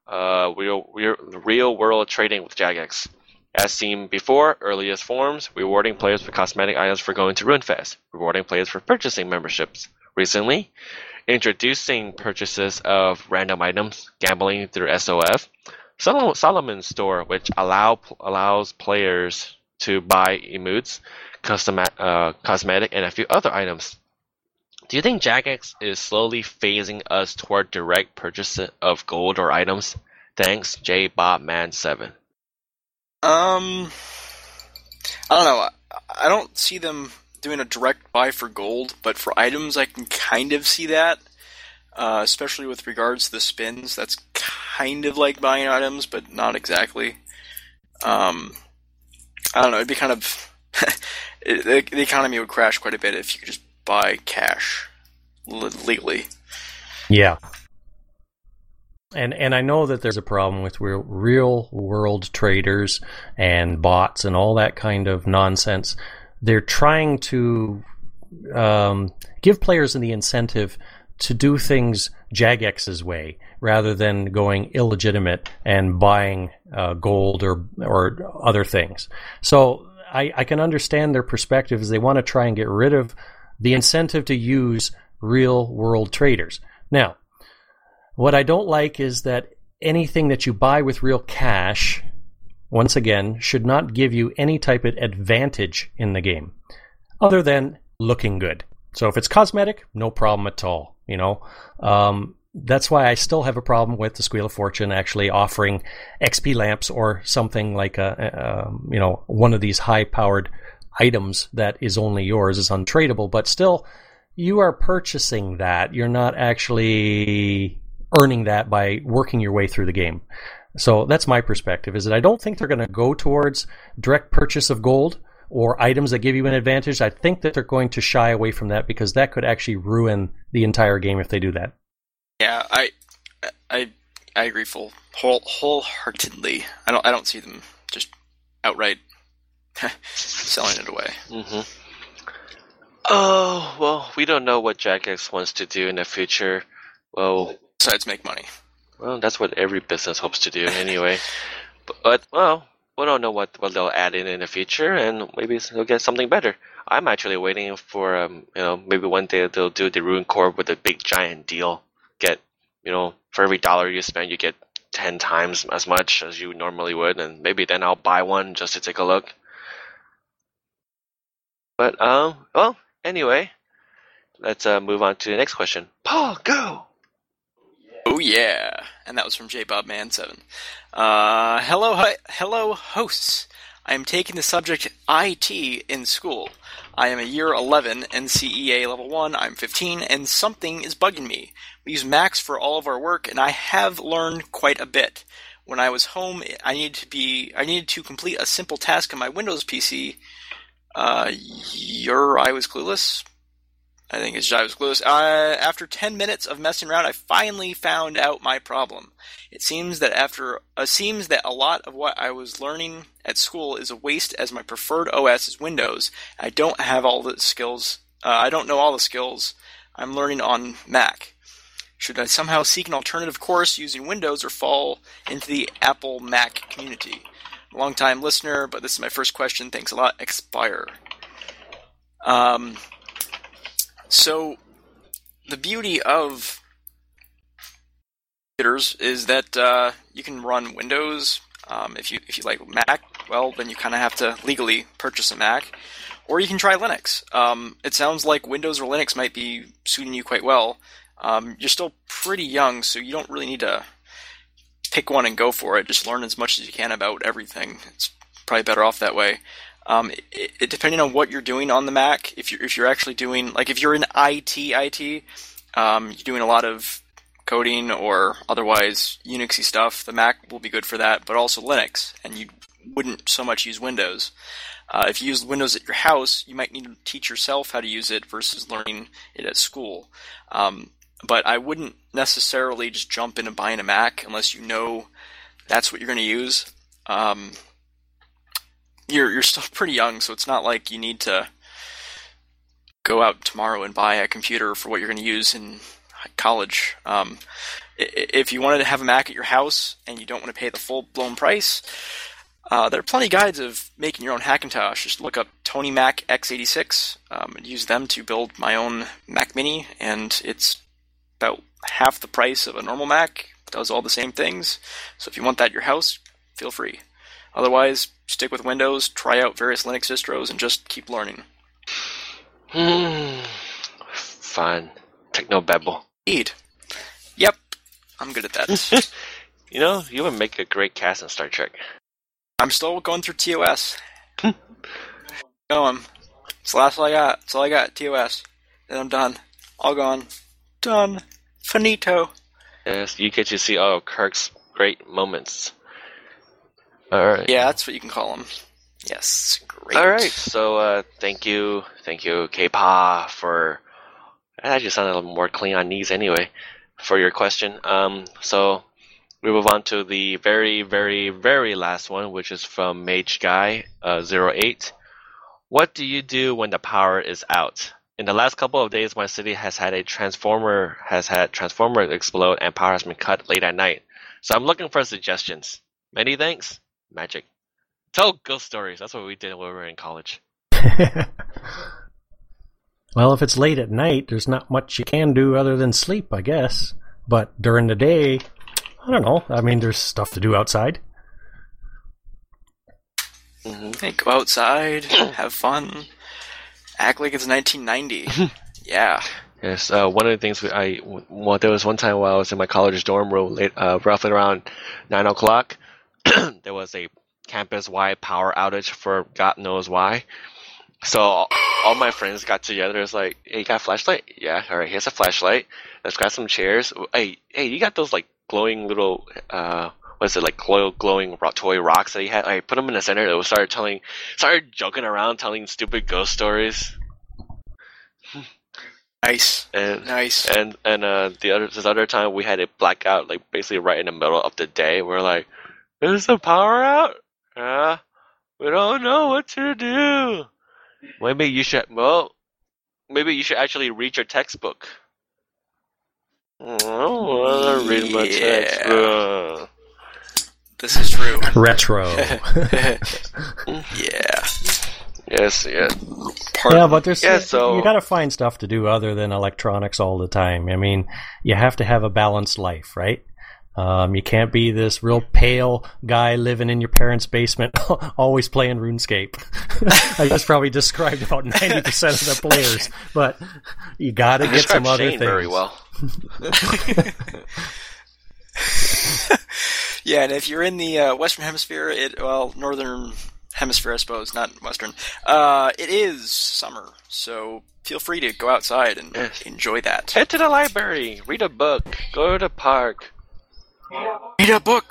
S2: real world trading with Jagex? As seen before, earliest forms, rewarding players with cosmetic items for going to RuneFest, rewarding players for purchasing memberships. Recently, introducing purchases of random items, gambling through SOF, Solomon's Store, which allows players to buy emotes, cosmetic, and a few other items. Do you think Jagex is slowly phasing us toward direct purchase of gold or items? Thanks, JBobman7.
S3: I don't know. I don't see them doing a direct buy for gold, but for items I can kind of see that, especially with regards to the spins. That's kind of like buying items, but not exactly. I don't know, it'd be kind of... the economy would crash quite a bit if you could just buy cash legally.
S1: Yeah. And I know that there's a problem with real world traders and bots and all that kind of nonsense. They're trying to give players the incentive to do things Jagex's way rather than going illegitimate and buying gold or other things. So I can understand their perspective is they want to try and get rid of the incentive to use real world traders. Now, what I don't like is that anything that you buy with real cash, once again, should not give you any type of advantage in the game, other than looking good. So if it's cosmetic, no problem at all. That's why I still have a problem with the Squeal of Fortune actually offering XP lamps or something like one of these high-powered items that is only yours, is untradeable, but still, you are purchasing that. You're not actually earning that by working your way through the game. So that's my perspective, is that I don't think they're going to go towards direct purchase of gold or items that give you an advantage. I think that they're going to shy away from that because that could actually ruin the entire game if they do that.
S3: Yeah, I agree wholeheartedly. I don't see them just outright selling it away.
S2: Mm-hmm. Oh, well, we don't know what Jagex wants to do in the future. Well,
S3: besides make money.
S2: Well, that's what every business hopes to do anyway. But we don't know what they'll add in the future, and maybe they'll get something better. I'm actually waiting for, maybe one day they'll do the Rune Corp with a big giant deal. Get, for every $1 you spend, you get 10 times as much as you normally would, and maybe then I'll buy one just to take a look. But, well, anyway, let's move on to the next question. Paul, go!
S3: Oh yeah, and that was from JBobman7. Hello hosts. I am taking the subject IT in school. I am a year 11, NCEA level 1, I'm 15, and something is bugging me. We use Macs for all of our work, and I have learned quite a bit. When I was home, I needed to complete a simple task on my Windows PC. I was clueless. I think it's I was clueless. After 10 minutes of messing around, I finally found out my problem. It seems that a lot of what I was learning at school is a waste, as my preferred OS is Windows. I don't have all the skills. I don't know all the skills I'm learning on Mac. Should I somehow seek an alternative course using Windows or fall into the Apple Mac community? Long-time listener, but this is my first question. Thanks a lot. Expire. So, the beauty of computers is that you can run Windows. If you like Mac, well, then you kind of have to legally purchase a Mac, or you can try Linux. It sounds like Windows or Linux might be suiting you quite well. You're still pretty young, so you don't really need to pick one and go for it. Just learn as much as you can about everything. It's probably better off that way. Depending on what you're doing on the Mac, if you're actually doing, like, if you're in IT, you're doing a lot of coding or otherwise Unixy stuff, the Mac will be good for that, but also Linux, and you wouldn't so much use Windows. If you use Windows at your house, you might need to teach yourself how to use it versus learning it at school. But I wouldn't necessarily just jump into buying a Mac unless you know that's what you're going to use. You're still pretty young, so it's not like you need to go out tomorrow and buy a computer for what you're going to use in college. If you wanted to have a Mac at your house and you don't want to pay the full-blown price, there are plenty of guides of making your own Hackintosh. Just look up Tony Mac x86 and use them to build my own Mac Mini, and it's about half the price of a normal Mac. It does all the same things. So if you want that at your house, feel free. Otherwise, stick with Windows, try out various Linux distros, and just keep learning.
S2: Fun. Technobabble.
S3: Indeed. Yep. I'm good at that.
S2: You know, you would make a great cast in Star Trek.
S3: I'm still going through TOS. Going. It's the last all I got. That's all I got, TOS. Then I'm done. All gone. Done. Finito.
S2: Yes, you get to see all of Kirk's great moments. Alright.
S3: Yeah, that's what you can call them. Yes, great.
S2: Alright, so thank you, K-Pa, for... That just sounded a little more Klingonese anyway, for your question. So we move on to the very, very, very last one, which is from Mage Guy 08. What do you do when the power is out? In the last couple of days, my city has had transformer explode and power has been cut late at night. So I'm looking for suggestions. Many thanks, Magic. Tell ghost stories. That's what we did when we were in college.
S1: Well, if it's late at night, there's not much you can do other than sleep, I guess. But during the day, I don't know. I mean, there's stuff to do outside.
S3: Mm-hmm. Hey, go outside, have fun, act like it's 1990. Yeah.
S2: Yes. One of the things there was one time while I was in my college dorm room, roughly around 9 o'clock, there was a campus-wide power outage for God knows why. So all my friends got together. It's like, hey, you got a flashlight? Yeah, all right, here's a flashlight. Let's grab some chairs. Hey, you got those like glowing little, glowing toy rocks that you had? I put them in the center. It started joking around, telling stupid ghost stories.
S3: Nice.
S2: Nice. And this other time we had a blackout, like basically right in the middle of the day. We're like, is the power out? We don't know what to do. Maybe you should actually read your textbook. I don't want to read my textbook.
S3: This is true.
S1: Retro.
S3: Yeah.
S2: Yes, yeah.
S1: Yeah, but you gotta find stuff to do other than electronics all the time. I mean, you have to have a balanced life, right? You can't be this real pale guy living in your parents' basement, always playing RuneScape. I just probably described about 90% of the players, but you gotta get some other things.
S2: Very well.
S3: Yeah, and if you're in the Western Hemisphere, Northern Hemisphere, I suppose, not Western, it is summer, so feel free to go outside and enjoy that.
S2: Head to the library, read a book, go to the park.
S3: Read a book.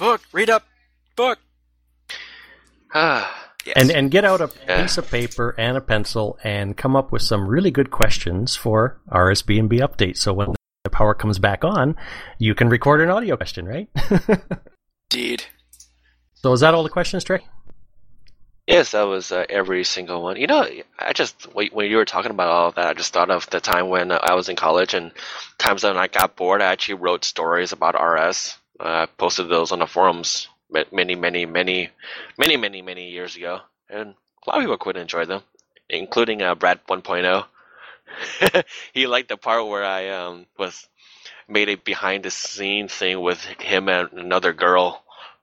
S1: Yes. And get out a piece of paper and a pencil and come up with some really good questions for RSB&B update. So when the power comes back on, you can record an audio question, right?
S3: Indeed.
S1: So is that all the questions, Trey?
S2: Yes, that was every single one. You know, when you were talking about all of that, I just thought of the time when I was in college and times when I got bored, I actually wrote stories about RS. I posted those on the forums many years ago. And a lot of people quite enjoyed them, including Brad 1.0. he liked the part where I was made a behind the scene thing with him and another girl.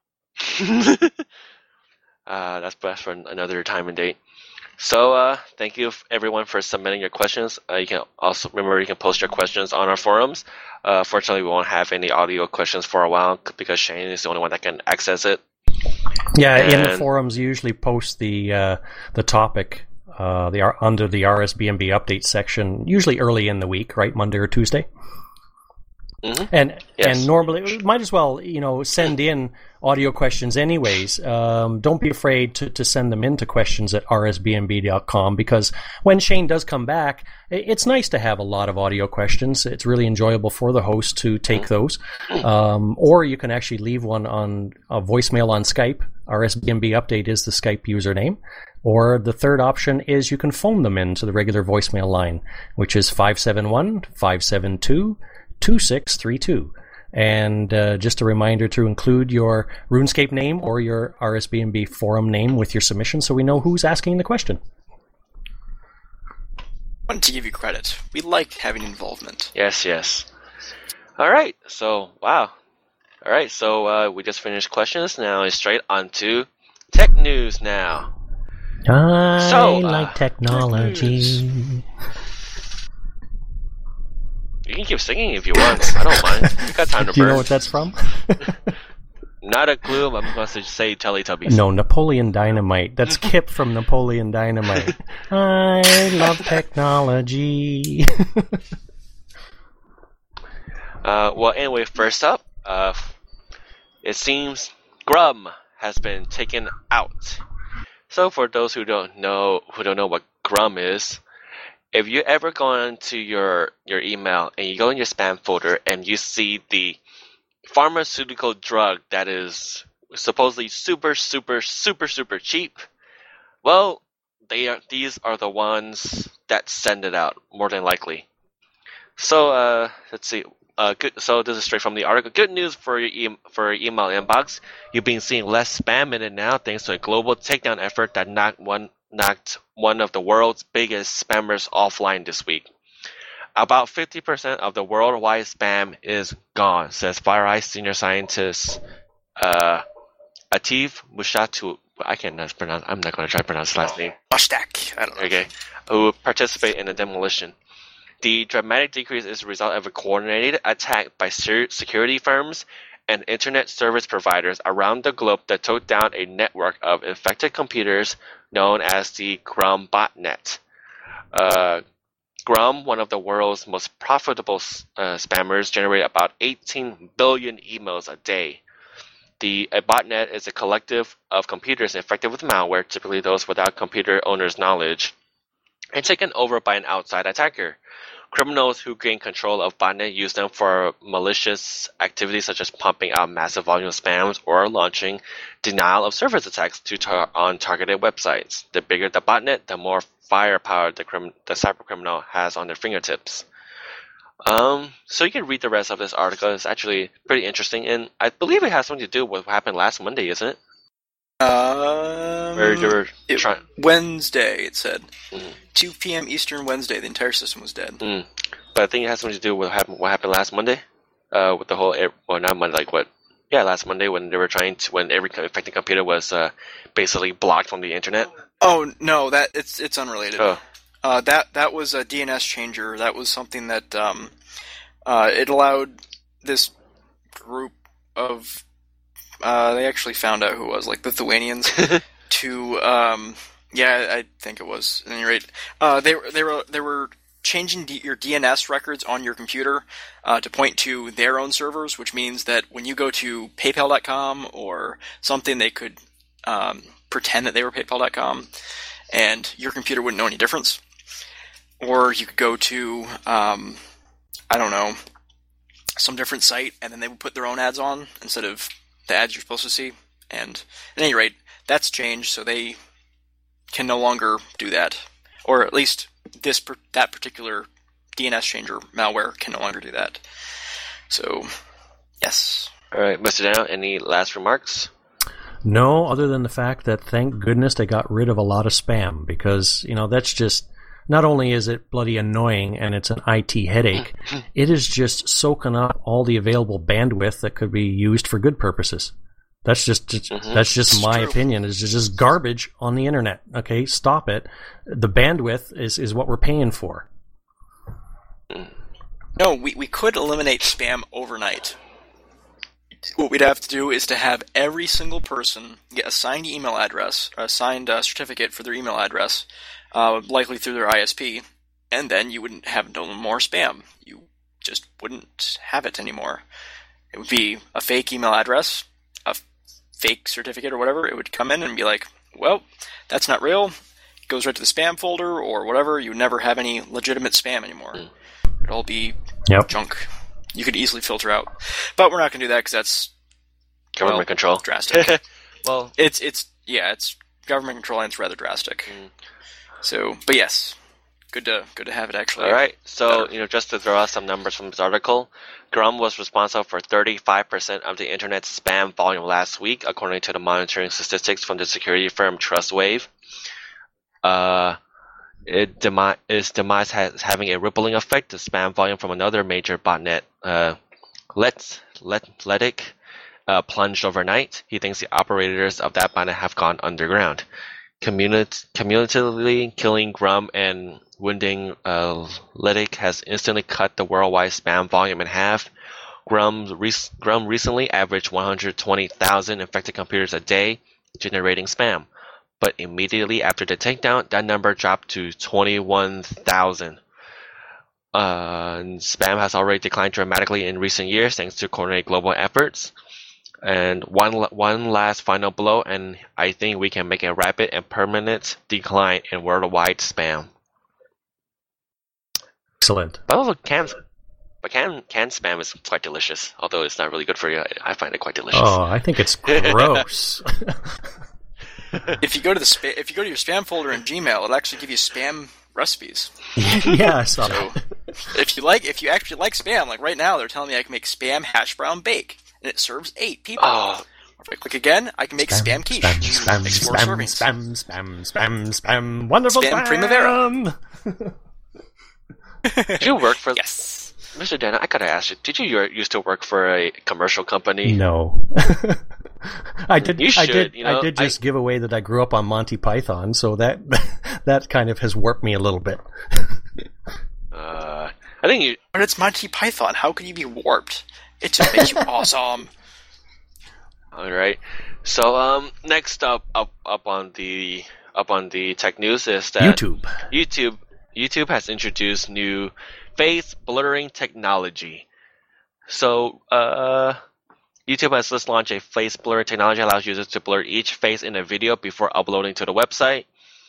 S2: That's best for another time and date. So thank you everyone for submitting your questions. You can also remember you can post your questions on our forums. Fortunately, we won't have any audio questions for a while because Shane is the only one that can access it.
S1: Yeah, in the forums, you usually post the topic under the RSBNB update section, usually early in the week, right, Monday or Tuesday.
S2: Mm-hmm.
S1: And normally, might as well send in audio questions anyways. Don't be afraid to send them into questions@rsbnb.com, because when Shane does come back, it's nice to have a lot of audio questions. It's really enjoyable for the host to take those. Or you can actually leave one on a voicemail on Skype. RSBNB update is the Skype username. Or the third option is you can phone them into the regular voicemail line, which is 571-572-2632. And just a reminder to include your RuneScape name or your RSBNB forum name with your submission so we know who's asking the question.
S3: I wanted to give you credit. We like having involvement.
S2: Yes. All right. So, wow. All right. So we just finished questions. Now it's straight on to tech news now.
S1: I like technology.
S2: You can keep singing if you want. I don't mind. You got time to burn.
S1: Do you know what that's from?
S2: Not a clue. I'm going to say Teletubbies.
S1: No, Napoleon Dynamite. That's Kip from Napoleon Dynamite. I love technology.
S2: Well, anyway, first up, it seems Grum has been taken out. So for those who don't know what Grum is, if you ever go into your email and you go in your spam folder and you see the pharmaceutical drug that is supposedly super cheap, well, these are the ones that send it out more than likely. So let's see. Good. So this is straight from the article. Good news for your email inbox. You've been seeing less spam in it now, thanks to a global takedown effort that knocked one of the world's biggest spammers offline this week. About 50% of the worldwide spam is gone, says FireEye senior scientist Atif Mushatu. I cannot pronounce. I'm not going to try to pronounce his last name.
S3: Mushtak. I don't know.
S2: Okay. Who participate in the demolition. The dramatic decrease is a result of a coordinated attack by security firms and internet service providers around the globe that took down a network of infected computers known as the Grum botnet. Grum, one of the world's most profitable spammers, generate about 18 billion emails a day. A botnet is a collective of computers infected with malware, typically those without computer owner's knowledge, and taken over by an outside attacker. Criminals who gain control of botnet use them for malicious activities such as pumping out massive volume of spams or launching denial of service attacks on targeted websites. The bigger the botnet, the more firepower the cybercriminal has on their fingertips. So you can read the rest of this article. It's actually pretty interesting, and I believe it has something to do with what happened last Monday, isn't it?
S3: Wednesday, it said. 2 p.m. Eastern Wednesday, the entire system was dead.
S2: But I think it has something to do with what happened last Monday. With the whole, well, not Monday, last Monday when they were when every infected computer was basically blocked from the internet.
S3: Oh no, it's unrelated. Oh. That was a DNS changer. That was something that it allowed this group of they actually found out who it was, like Lithuanians, to I think it was. At any rate, they were changing your DNS records on your computer to point to their own servers, which means that when you go to PayPal.com or something, they could pretend that they were PayPal.com, and your computer wouldn't know any difference. Or you could go to, I don't know, some different site, and then they would put their own ads on instead of the ads you're supposed to see. And at any rate, that's changed, so they can no longer do that. Or at least that particular DNS changer malware can no longer do that. So, yes.
S2: All right, Mr. Daniel, any last remarks?
S1: No, other than the fact that thank goodness they got rid of a lot of spam, because, that's just not only is it bloody annoying and it's an IT headache, it is just soaking up all the available bandwidth that could be used for good purposes. That's just my opinion. It's just garbage on the internet. Okay, stop it. The bandwidth is what we're paying for.
S3: No, we could eliminate spam overnight. What we'd have to do is to have every single person get a signed email address, a signed certificate for their email address, likely through their ISP, and then you wouldn't have no more spam. You just wouldn't have it anymore. It would be a fake email address, a fake certificate or whatever. It would come in and be like, well, that's not real. It goes right to the spam folder or whatever. You would never have any legitimate spam anymore. It'd all be junk. You could easily filter out. But we're not going to do that because that's
S2: government control.
S3: Drastic.
S2: Well,
S3: it's government control and it's rather drastic. So, but yes, good to have it actually.
S2: All right. So, just to throw out some numbers from this article, Grum was responsible for 35% of the internet's spam volume last week, according to the monitoring statistics from the security firm TrustWave. Its demise has having a rippling effect. The spam volume from another major botnet, Letic, plunged overnight. He thinks the operators of that botnet have gone underground. Cumulatively killing Grum and wounding Letic has instantly cut the worldwide spam volume in half. Grum recently averaged 120,000 infected computers a day generating spam. But immediately after the takedown, that number dropped to 21,000. Spam has already declined dramatically in recent years thanks to coordinated global efforts. And one last final blow, and I think we can make a rapid and permanent decline in worldwide spam.
S1: Excellent.
S2: But also canned spam is quite delicious, although it's not really good for you. I find it quite delicious.
S1: Oh, I think it's gross.
S3: If you go to your spam folder in Gmail, it'll actually give you spam recipes.
S1: Yeah, I saw that.
S3: If you actually like spam, like right now, they're telling me I can make spam hash brown bake, and it serves 8 people. Oh. If I click again, I can make spam quiche.
S1: Spam. Wonderful
S3: spam. Primavera.
S2: Did you work for?
S3: Yes.
S2: Mr. Dana, I gotta ask you, did you used to work for a commercial company?
S1: No. I did.
S2: You should,
S1: I did just give away that I grew up on Monty Python, so that kind of has warped me a little bit.
S2: I think you.
S3: But it's Monty Python. How can you be warped? It just makes you awesome.
S2: All right. So next up on the tech news is that YouTube has introduced new face blurring technology. So YouTube has just launched a face blurring technology that allows users to blur each face in a video before uploading to the website.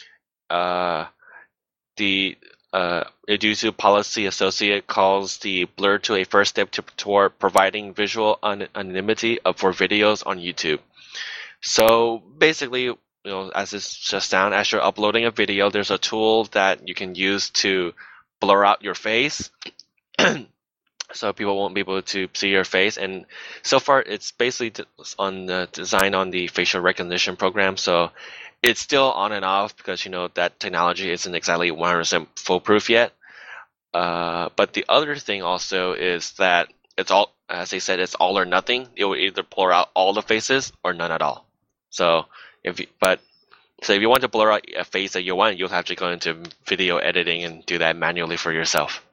S2: The YouTube policy associate calls the blur to a first step toward providing visual anonymity for videos on YouTube. So basically, as it's just sound, as you're uploading a video, there's a tool that you can use to blur out your face. So people won't be able to see your face, and so far it's basically designed on the facial recognition program. So it's still on and off because that technology isn't exactly 100% foolproof yet. But the other thing also is that it's all, as they said, it's all or nothing. It will either blur out all the faces or none at all. So if you want to blur out a face that you want, you'll have to go into video editing and do that manually for yourself.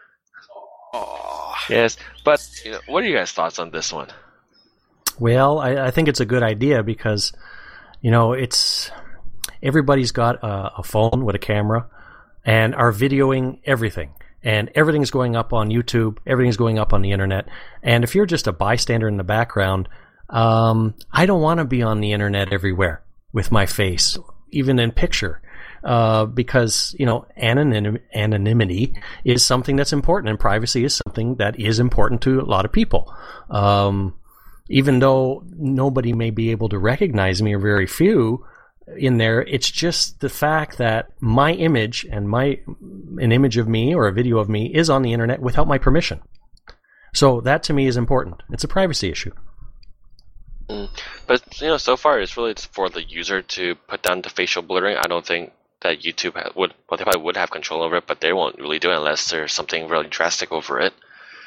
S2: Yes, but what are you guys' thoughts on this one?
S1: Well, I think it's a good idea because, it's everybody's got a phone with a camera and are videoing everything. And everything's going up on YouTube, everything's going up on the internet. And if you're just a bystander in the background, I don't want to be on the internet everywhere with my face, even in picture. Because, anonymity is something that's important, and privacy is something that is important to a lot of people. Even though nobody may be able to recognize me, or very few in there, it's just the fact that my image and an image of me or a video of me is on the internet without my permission. So that to me is important. It's a privacy issue.
S2: But so far it's really for the user to put down the facial blurring. I don't think that YouTube would they probably would have control over it, but they won't really do it unless there's something really drastic over it.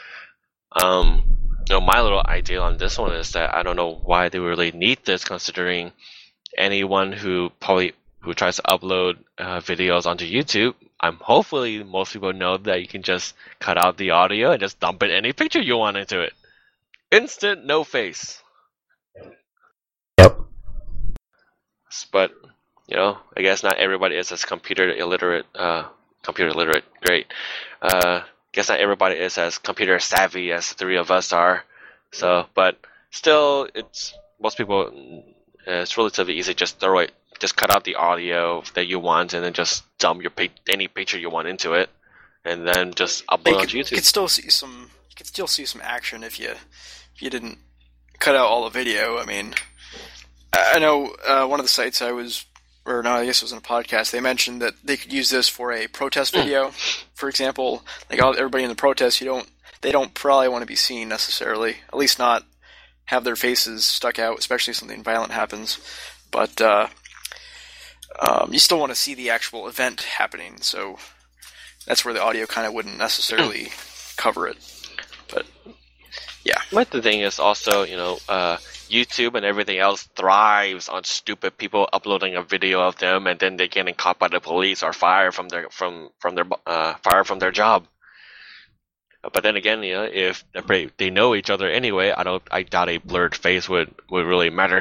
S2: My little idea on this one is that I don't know why they really need this, considering anyone who tries to upload videos onto YouTube, hopefully most people know that you can just cut out the audio and just dump in any picture you want into it. Instant no face.
S1: Yep.
S2: But I guess not everybody is as computer literate. Great. Guess not everybody is as computer savvy as the three of us are. So, but still, most people. It's relatively easy. Just cut out the audio that you want, and then just dump any picture you want into it, and then just upload on YouTube.
S3: You could still see some action if you didn't cut out all the video. I mean, I know one of the sites I guess it was in a podcast. They mentioned that they could use this for a protest video, for example. Like everybody in the protest, they don't probably want to be seen necessarily. At least not have their faces stuck out, especially if something violent happens. But you still want to see the actual event happening, so that's where the audio kind of wouldn't necessarily cover it. But yeah.
S2: But the thing is also, YouTube and everything else thrives on stupid people uploading a video of them, and then they getting caught by the police or fired from their job. But then again, if they know each other anyway, I doubt a blurred face would really matter.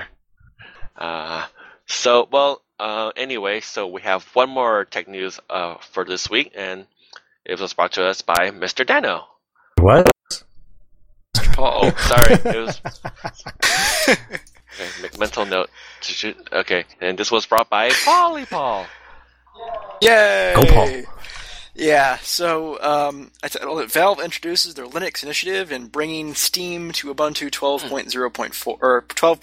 S2: Anyway, so we have one more tech news for this week, and it was brought to us by Mr. Dano.
S1: What?
S3: Mr. Paul.
S2: Oh, sorry. It was... Okay, make mental note. Okay, and this was brought by Paul.
S3: Yay!
S1: Go Paul.
S3: Yeah, so Valve introduces their Linux initiative in bringing Steam to Ubuntu 12.0.4 or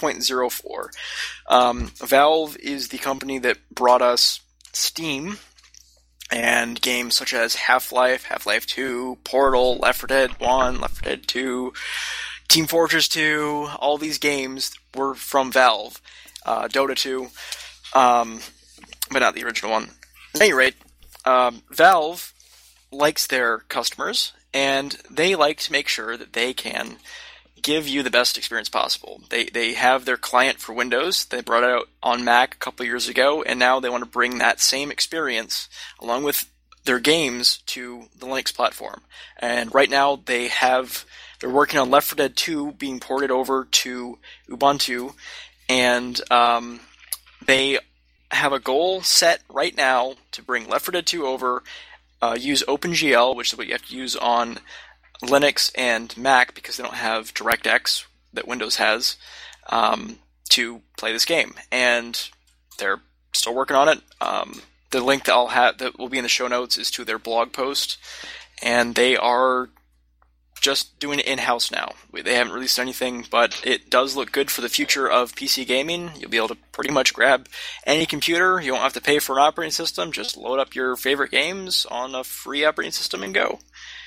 S3: 12.04. Valve is the company that brought us Steam and games such as Half-Life, Half-Life 2, Portal, Left 4 Dead 1, Left 4 Dead 2, Team Fortress 2. All these games were from Valve. Dota 2, but not the original one. At any rate, Valve likes their customers, and they like to make sure that they can give you the best experience possible. They have their client for Windows. They brought it out on Mac a couple years ago, and now they want to bring that same experience along with their games to the Linux platform. And right now they're working on Left 4 Dead 2 being ported over to Ubuntu, and they have a goal set right now to bring Left 4 Dead 2 over, use OpenGL, which is what you have to use on Linux and Mac because they don't have DirectX that Windows has, to play this game. And they're still working on it. The link that will be in the show notes is to their blog post, and they are just doing it in-house now. They haven't released anything, but it does look good for the future of PC gaming. You'll be able to pretty much grab any computer. You won't have to pay for an operating system. Just load up your favorite games on a free operating system and go.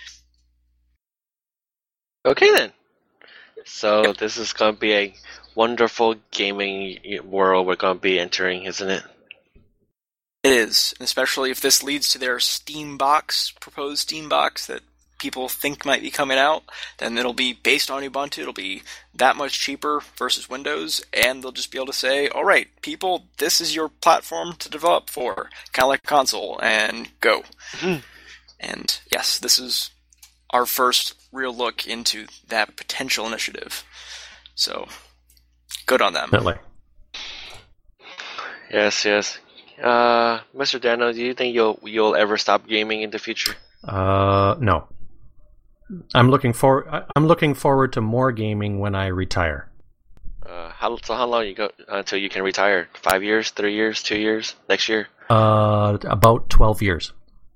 S2: Okay then. So This is going to be a wonderful gaming world we're going to be entering, isn't it?
S3: It is, especially if this leads to their proposed Steam box that people think might be coming out, then it'll be based on Ubuntu. It'll be that much cheaper versus Windows, and they'll just be able to say, all right, people, this is your platform to develop for, kind of like a console, and go. Mm-hmm. And yes, this is our first real look into that potential initiative. So, good on them.
S1: Definitely.
S2: Yes. Mr. Dano, do you think you'll ever stop gaming in the future?
S1: No. I'm looking forward to more gaming when I retire.
S2: How long you go until you can retire? 5 years, 3 years, 2 years, next year?
S1: About 12 years.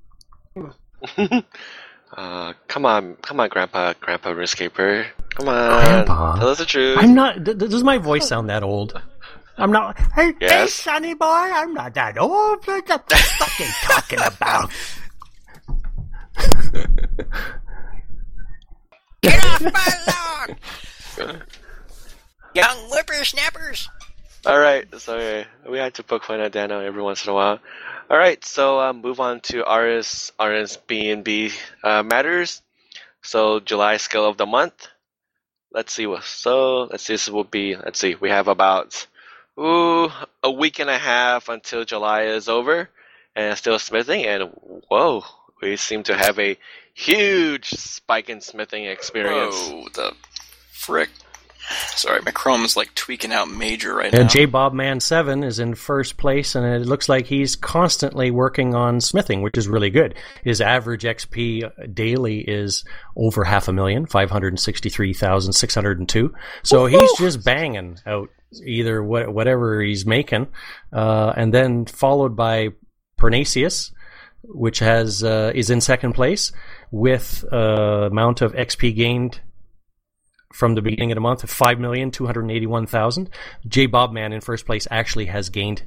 S2: Come on, Grandpa RuneScaper. Come on,
S1: Grandpa.
S2: Tell us the truth.
S1: I'm not. Does my voice sound that old? I'm not. Hey,
S2: Yes.
S1: hey, sonny boy, I'm not that old. What the fucking talking about?
S3: Get off my lawn! Young whippersnappers!
S2: All right, so we had to poke fun at Dano every once in a while. All right, so move on to RSBNB matters. So July skill of the month. Let's see this will be. Let's see. We have about a week and a half until July is over, and still smithing. And whoa, we seem to have a huge spike in smithing experience.
S3: Whoa, the frick. Sorry, my Chrome is like tweaking out major right now.
S1: And JBobman7 is in first place, and it looks like he's constantly working on smithing, which is really good. His average XP daily is over 500,000, 563,602. So he's just banging out either whatever he's making, and then followed by Pernasius, which is in second place with amount of XP gained from the beginning of the month of 5,281,000. JBobman in first place actually has gained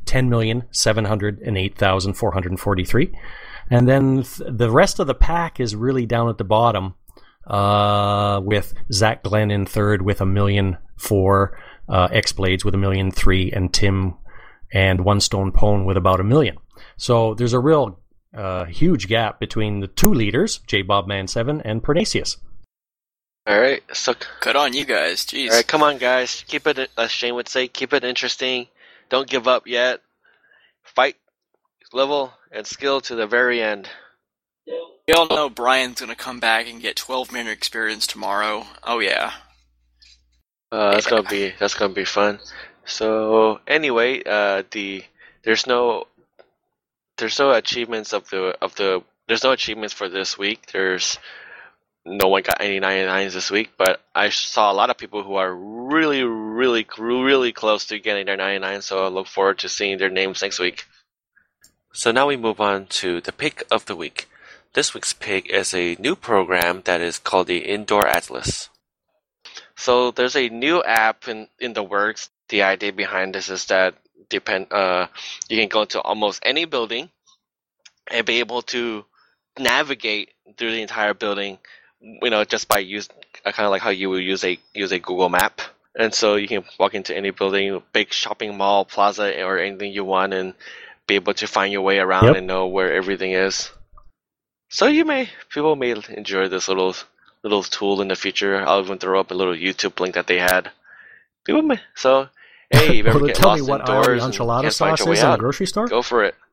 S1: 10,708,443. And then the rest of the pack is really down at the bottom, with Zach Glenn in third with 1,000,004, X-Blades with 1,000,003, and Tim and One Stone Pone with about 1,000,000. So there's a real huge gap between the two leaders, JBobman7 and Pernasius.
S2: All right, so
S3: good on you guys. Jeez.
S2: All right, come on, guys. Keep it, as Shane would say, keep it interesting. Don't give up yet. Fight, level, and skill to the very end.
S3: We all know Brian's gonna come back and get 12-minute experience tomorrow. Oh yeah.
S2: That's gonna be fun. So anyway, there's no achievements there's no achievements for this week. No one got any 99s this week, but I saw a lot of people who are really, really, really close to getting their 99, so I look forward to seeing their names next week. So now we move on to the pick of the week. This week's pick is a new program that is called the Indoor Atlas. So there's a new app in the works. The idea behind this is that you can go to almost any building and be able to navigate through the entire building, just by kind of like how you would use a Google map. And so you can walk into any building, big shopping mall, plaza, or anything you want, and be able to find your way around and know where everything is. So people may enjoy this little tool in the future. I'll even throw up a little YouTube link that they had. People may. So hey, if you ever get
S1: tell
S2: lost
S1: me what
S2: indoors
S1: aisle the enchilada
S2: and can't find
S1: sauce
S2: your way
S1: is in the
S2: out,
S1: grocery store?
S2: go for it.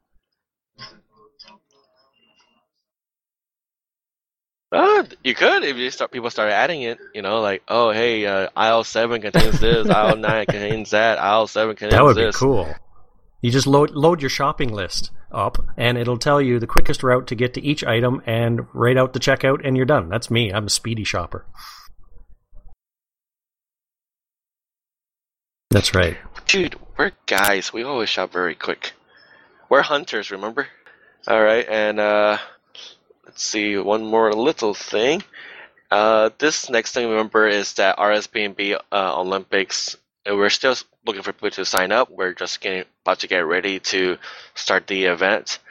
S2: You could if people start adding it, like, oh, hey, aisle 7 contains this, aisle 9 contains that, aisle 7 contains this.
S1: That would be cool. You just load your shopping list up, and it'll tell you the quickest route to get to each item, and right out the checkout, and you're done. That's me. I'm a speedy shopper. That's right.
S2: Dude, we're guys. We always shop very quick. We're hunters, remember? All right, and let's see, one more little thing. This next thing, remember, is that RSBNB Olympics. We're still looking for people to sign up. We're just about to get ready to start the event.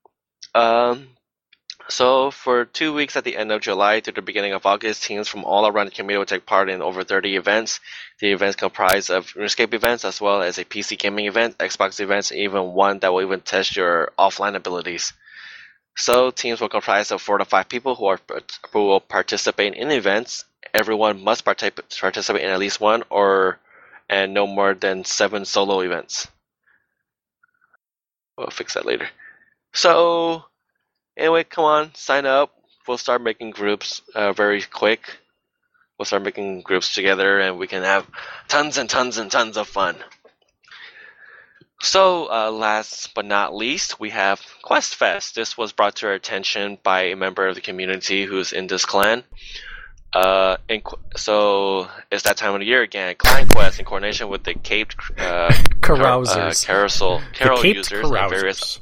S2: So for 2 weeks at the end of July to the beginning of August, teams from all around the community will take part in over 30 events. The events comprise of RuneScape events as well as a PC gaming event, Xbox events, and even one that will even test your offline abilities. So teams will comprise of 4 to 5 people who will participate in events. Everyone must participate in at least one and no more than 7 solo events. We'll fix that later. So anyway, come on, sign up. We'll start making groups very quick. We'll start making groups together, and we can have tons and tons and tons of fun. So, last but not least, we have Quest Fest. This was brought to our attention by a member of the community who's in this clan. So, it's that time of the year again. Clan Quest, in coordination with the Caped
S1: Carousers.
S2: Carol users, and various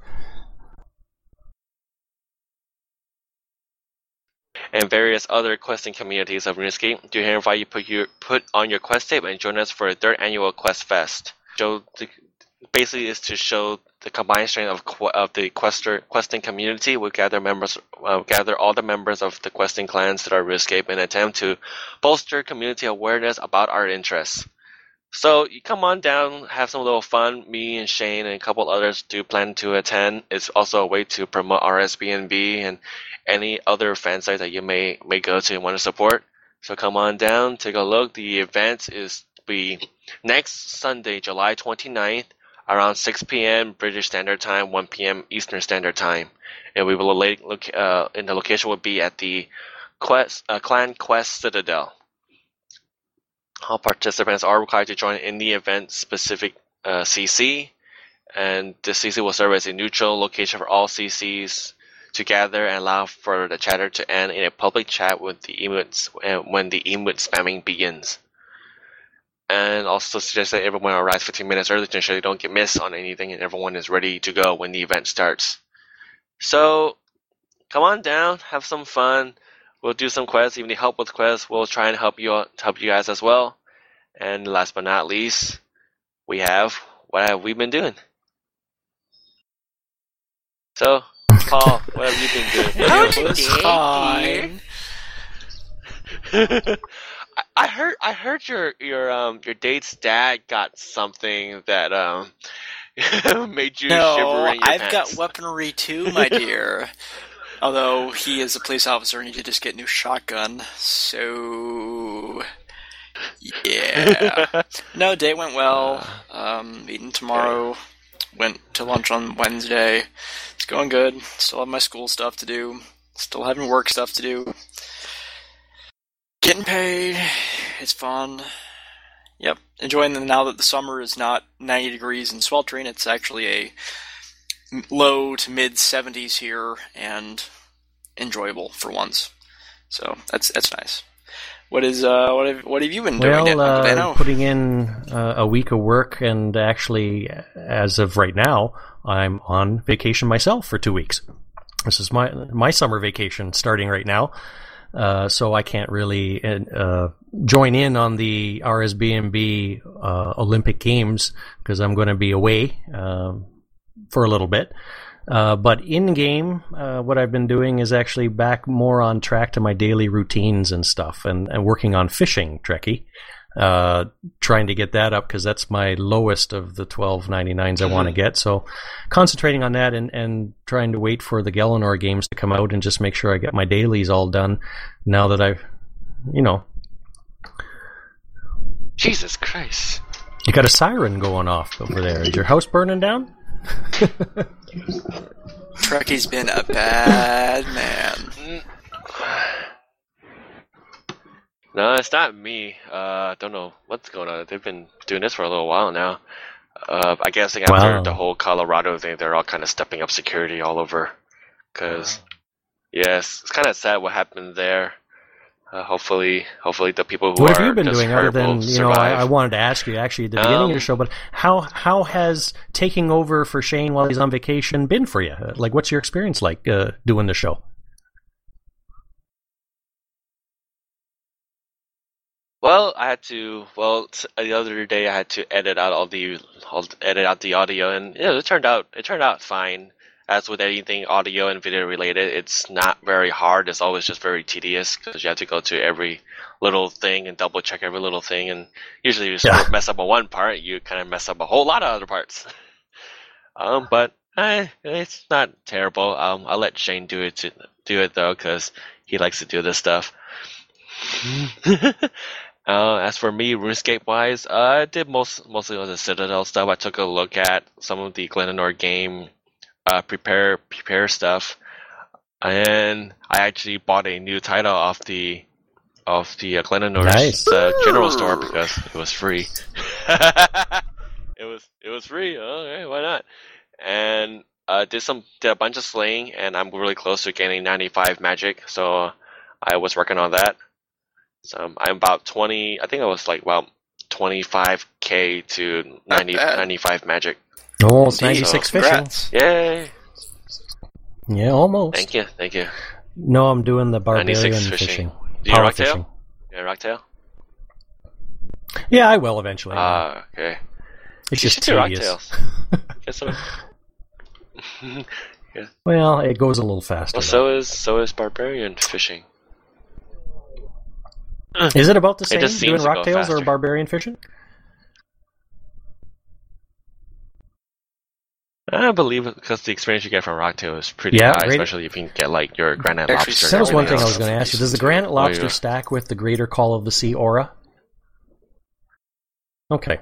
S2: other questing communities of RuneScape, to invite you put on your quest tape and join us for a 3rd annual Quest Fest. Basically is to show the combined strength of the questing community. We gather all the members of the questing clans that are RuneScape in an attempt to bolster community awareness about our interests. So you come on down, have some little fun. Me and Shane and a couple others do plan to attend. It's also a way to promote RSBNB and any other fan site that you may go to and want to support. So come on down, take a look. The event is be next Sunday, July 29th, around 6 p.m. British Standard Time, 1 p.m. Eastern Standard Time, and we will look. And the location will be at the Clan Quest Citadel. All participants are required to join in the event-specific CC, and the CC will serve as a neutral location for all CCs to gather and allow for the chatter to end in a public chat with the emotes when the emote spamming begins. And also suggest that everyone arrives 15 minutes early to ensure they don't get missed on anything and everyone is ready to go when the event starts. So, come on down, have some fun. We'll do some quests. If you need help with quests, we'll try and help you guys as well. And last but not least, what have we been doing? So, Paul, what have you been doing?
S3: It was fine.
S2: I heard your date's dad got something that made you shiver in your
S3: I've
S2: pants.
S3: got weaponry too, my dear. Although he is a police officer and he did just get a new shotgun, so yeah. No, day went well. Meeting tomorrow. Went to lunch on Wednesday. It's going good. Still have my school stuff to do. Still having work stuff to do. Getting paid. It's fun. Yep. Enjoying them now that the summer is not 90 degrees and sweltering. It's actually a low to mid 70s here and enjoyable for once. So that's nice. What have you been doing?
S1: Well, putting in a week of work, and actually, as of right now, I'm on vacation myself for 2 weeks. This is my summer vacation starting right now, so I can't really join in on the RSBNB Olympic Games because I'm going to be away for a little bit. But in-game, what I've been doing is actually back more on track to my daily routines and stuff, and working on fishing, Trekkie. Trying to get that up because that's my lowest of the 12.99s I want to get. So concentrating on that and trying to wait for the Galanor games to come out and just make sure I get my dailies all done now that I've,
S2: Jesus Christ.
S1: You got a siren going off over there. Is your house burning down?
S3: Trekkie's been a bad man.
S2: No, it's not me. Don't know what's going on. They've been doing this for a little while now. I guess after the whole Colorado thing, they're all kind of stepping up security all over. Because, yes, it's kind of sad what happened there. Hopefully the people who
S1: what
S2: are
S1: have you been
S2: just
S1: doing
S2: hurt
S1: other than,
S2: will survive.
S1: I wanted to ask you actually at the beginning of the show, but how has taking over for Shane while he's on vacation been for you? Like, what's your experience like doing the show?
S2: Well, the other day I had to edit out the audio, and it turned out fine. As with anything audio and video related, it's not very hard. It's always just very tedious because you have to go to every little thing and double check every little thing. And usually, you mess up on one part, you kind of mess up a whole lot of other parts. But it's not terrible. I'll let Shane do it though, because he likes to do this stuff. As for me, RuneScape wise, I did mostly on the Citadel stuff. I took a look at some of the Glenanor game. Prepare stuff, and I actually bought a new title off the Glenonor's general store because it was free. It was free. Okay, why not? And did a bunch of slaying, and I'm really close to getting 95 magic, so I was working on that. So I'm about 20. I think I was like about 25k to 95 magic.
S1: Almost 96 fishing.
S3: Congrats.
S2: Yay!
S1: Yeah, almost.
S2: Thank you.
S1: No, I'm doing the barbarian fishing.
S2: Do you rocktail? Yeah, rocktail?
S1: Yeah, I will eventually.
S2: Okay.
S1: It's just tedious.
S2: Yeah.
S1: Well, it goes a little faster.
S2: Well, so is barbarian fishing.
S1: Is it about the same
S2: just
S1: doing
S2: seems to go
S1: rocktails or
S2: faster.
S1: barbarian fishing?
S2: I believe because the experience you get from Rocktail is pretty
S1: Yeah,
S2: high,
S1: great.
S2: especially if you can get like your Granite
S3: Actually,
S2: Lobster.
S1: That was one
S3: everything
S1: thing I
S3: else
S1: was going to
S3: is
S1: ask you. Does the
S3: decent,
S1: Granite
S2: too.
S1: Lobster
S2: Oh, yeah.
S1: stack with the Greater Call of the Sea aura? Okay.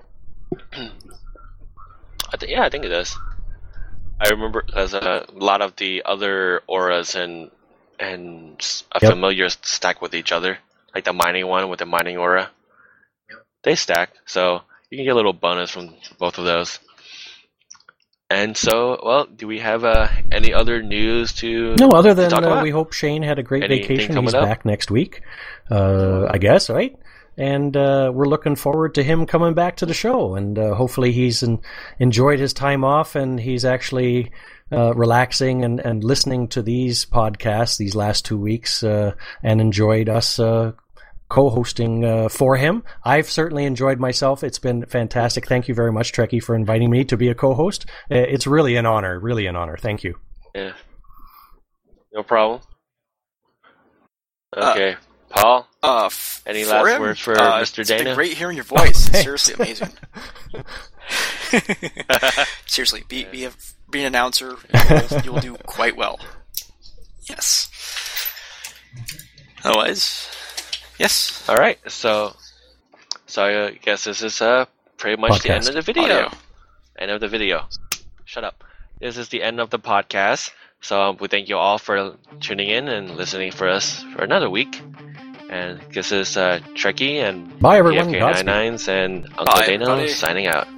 S2: I think it does. I remember because a lot of the other auras and familiars stack with each other, like the mining one with the mining aura. They stack, so you can get a little bonus from both of those. And so, well, do we have any other news to
S1: No, other
S2: to talk
S1: than
S2: about?
S1: we hope Shane had a great
S2: Anything
S1: vacation.
S2: coming
S1: He's
S2: up?
S1: back next week, I guess, right? And we're looking forward to him coming back to the show. And hopefully he's enjoyed his time off and he's actually relaxing and listening to these podcasts these last 2 weeks and enjoyed us co-hosting for him. I've certainly enjoyed myself. It's been fantastic. Thank you very much, Trekkie, for inviting me to be a co-host. It's really an honor. Really an honor. Thank you.
S2: Yeah, no problem. Okay, Paul. Any
S3: for
S2: last
S3: him,
S2: words for Mr.
S3: It's
S2: Dana?
S3: been great hearing your voice.
S1: Oh,
S3: Seriously amazing. Seriously, be an announcer. You will do quite well. Yes. Otherwise, yes.
S2: All right, so I guess this is pretty much the end of the video.
S3: Audio.
S2: End of the video. Shut up. This is the end of the podcast. So we thank you all for tuning in and listening for us for another week. And this is Trekkie and
S1: Bye, everyone.
S2: PFK99s and Uncle
S3: Bye,
S2: Dana
S3: everybody.
S2: signing out.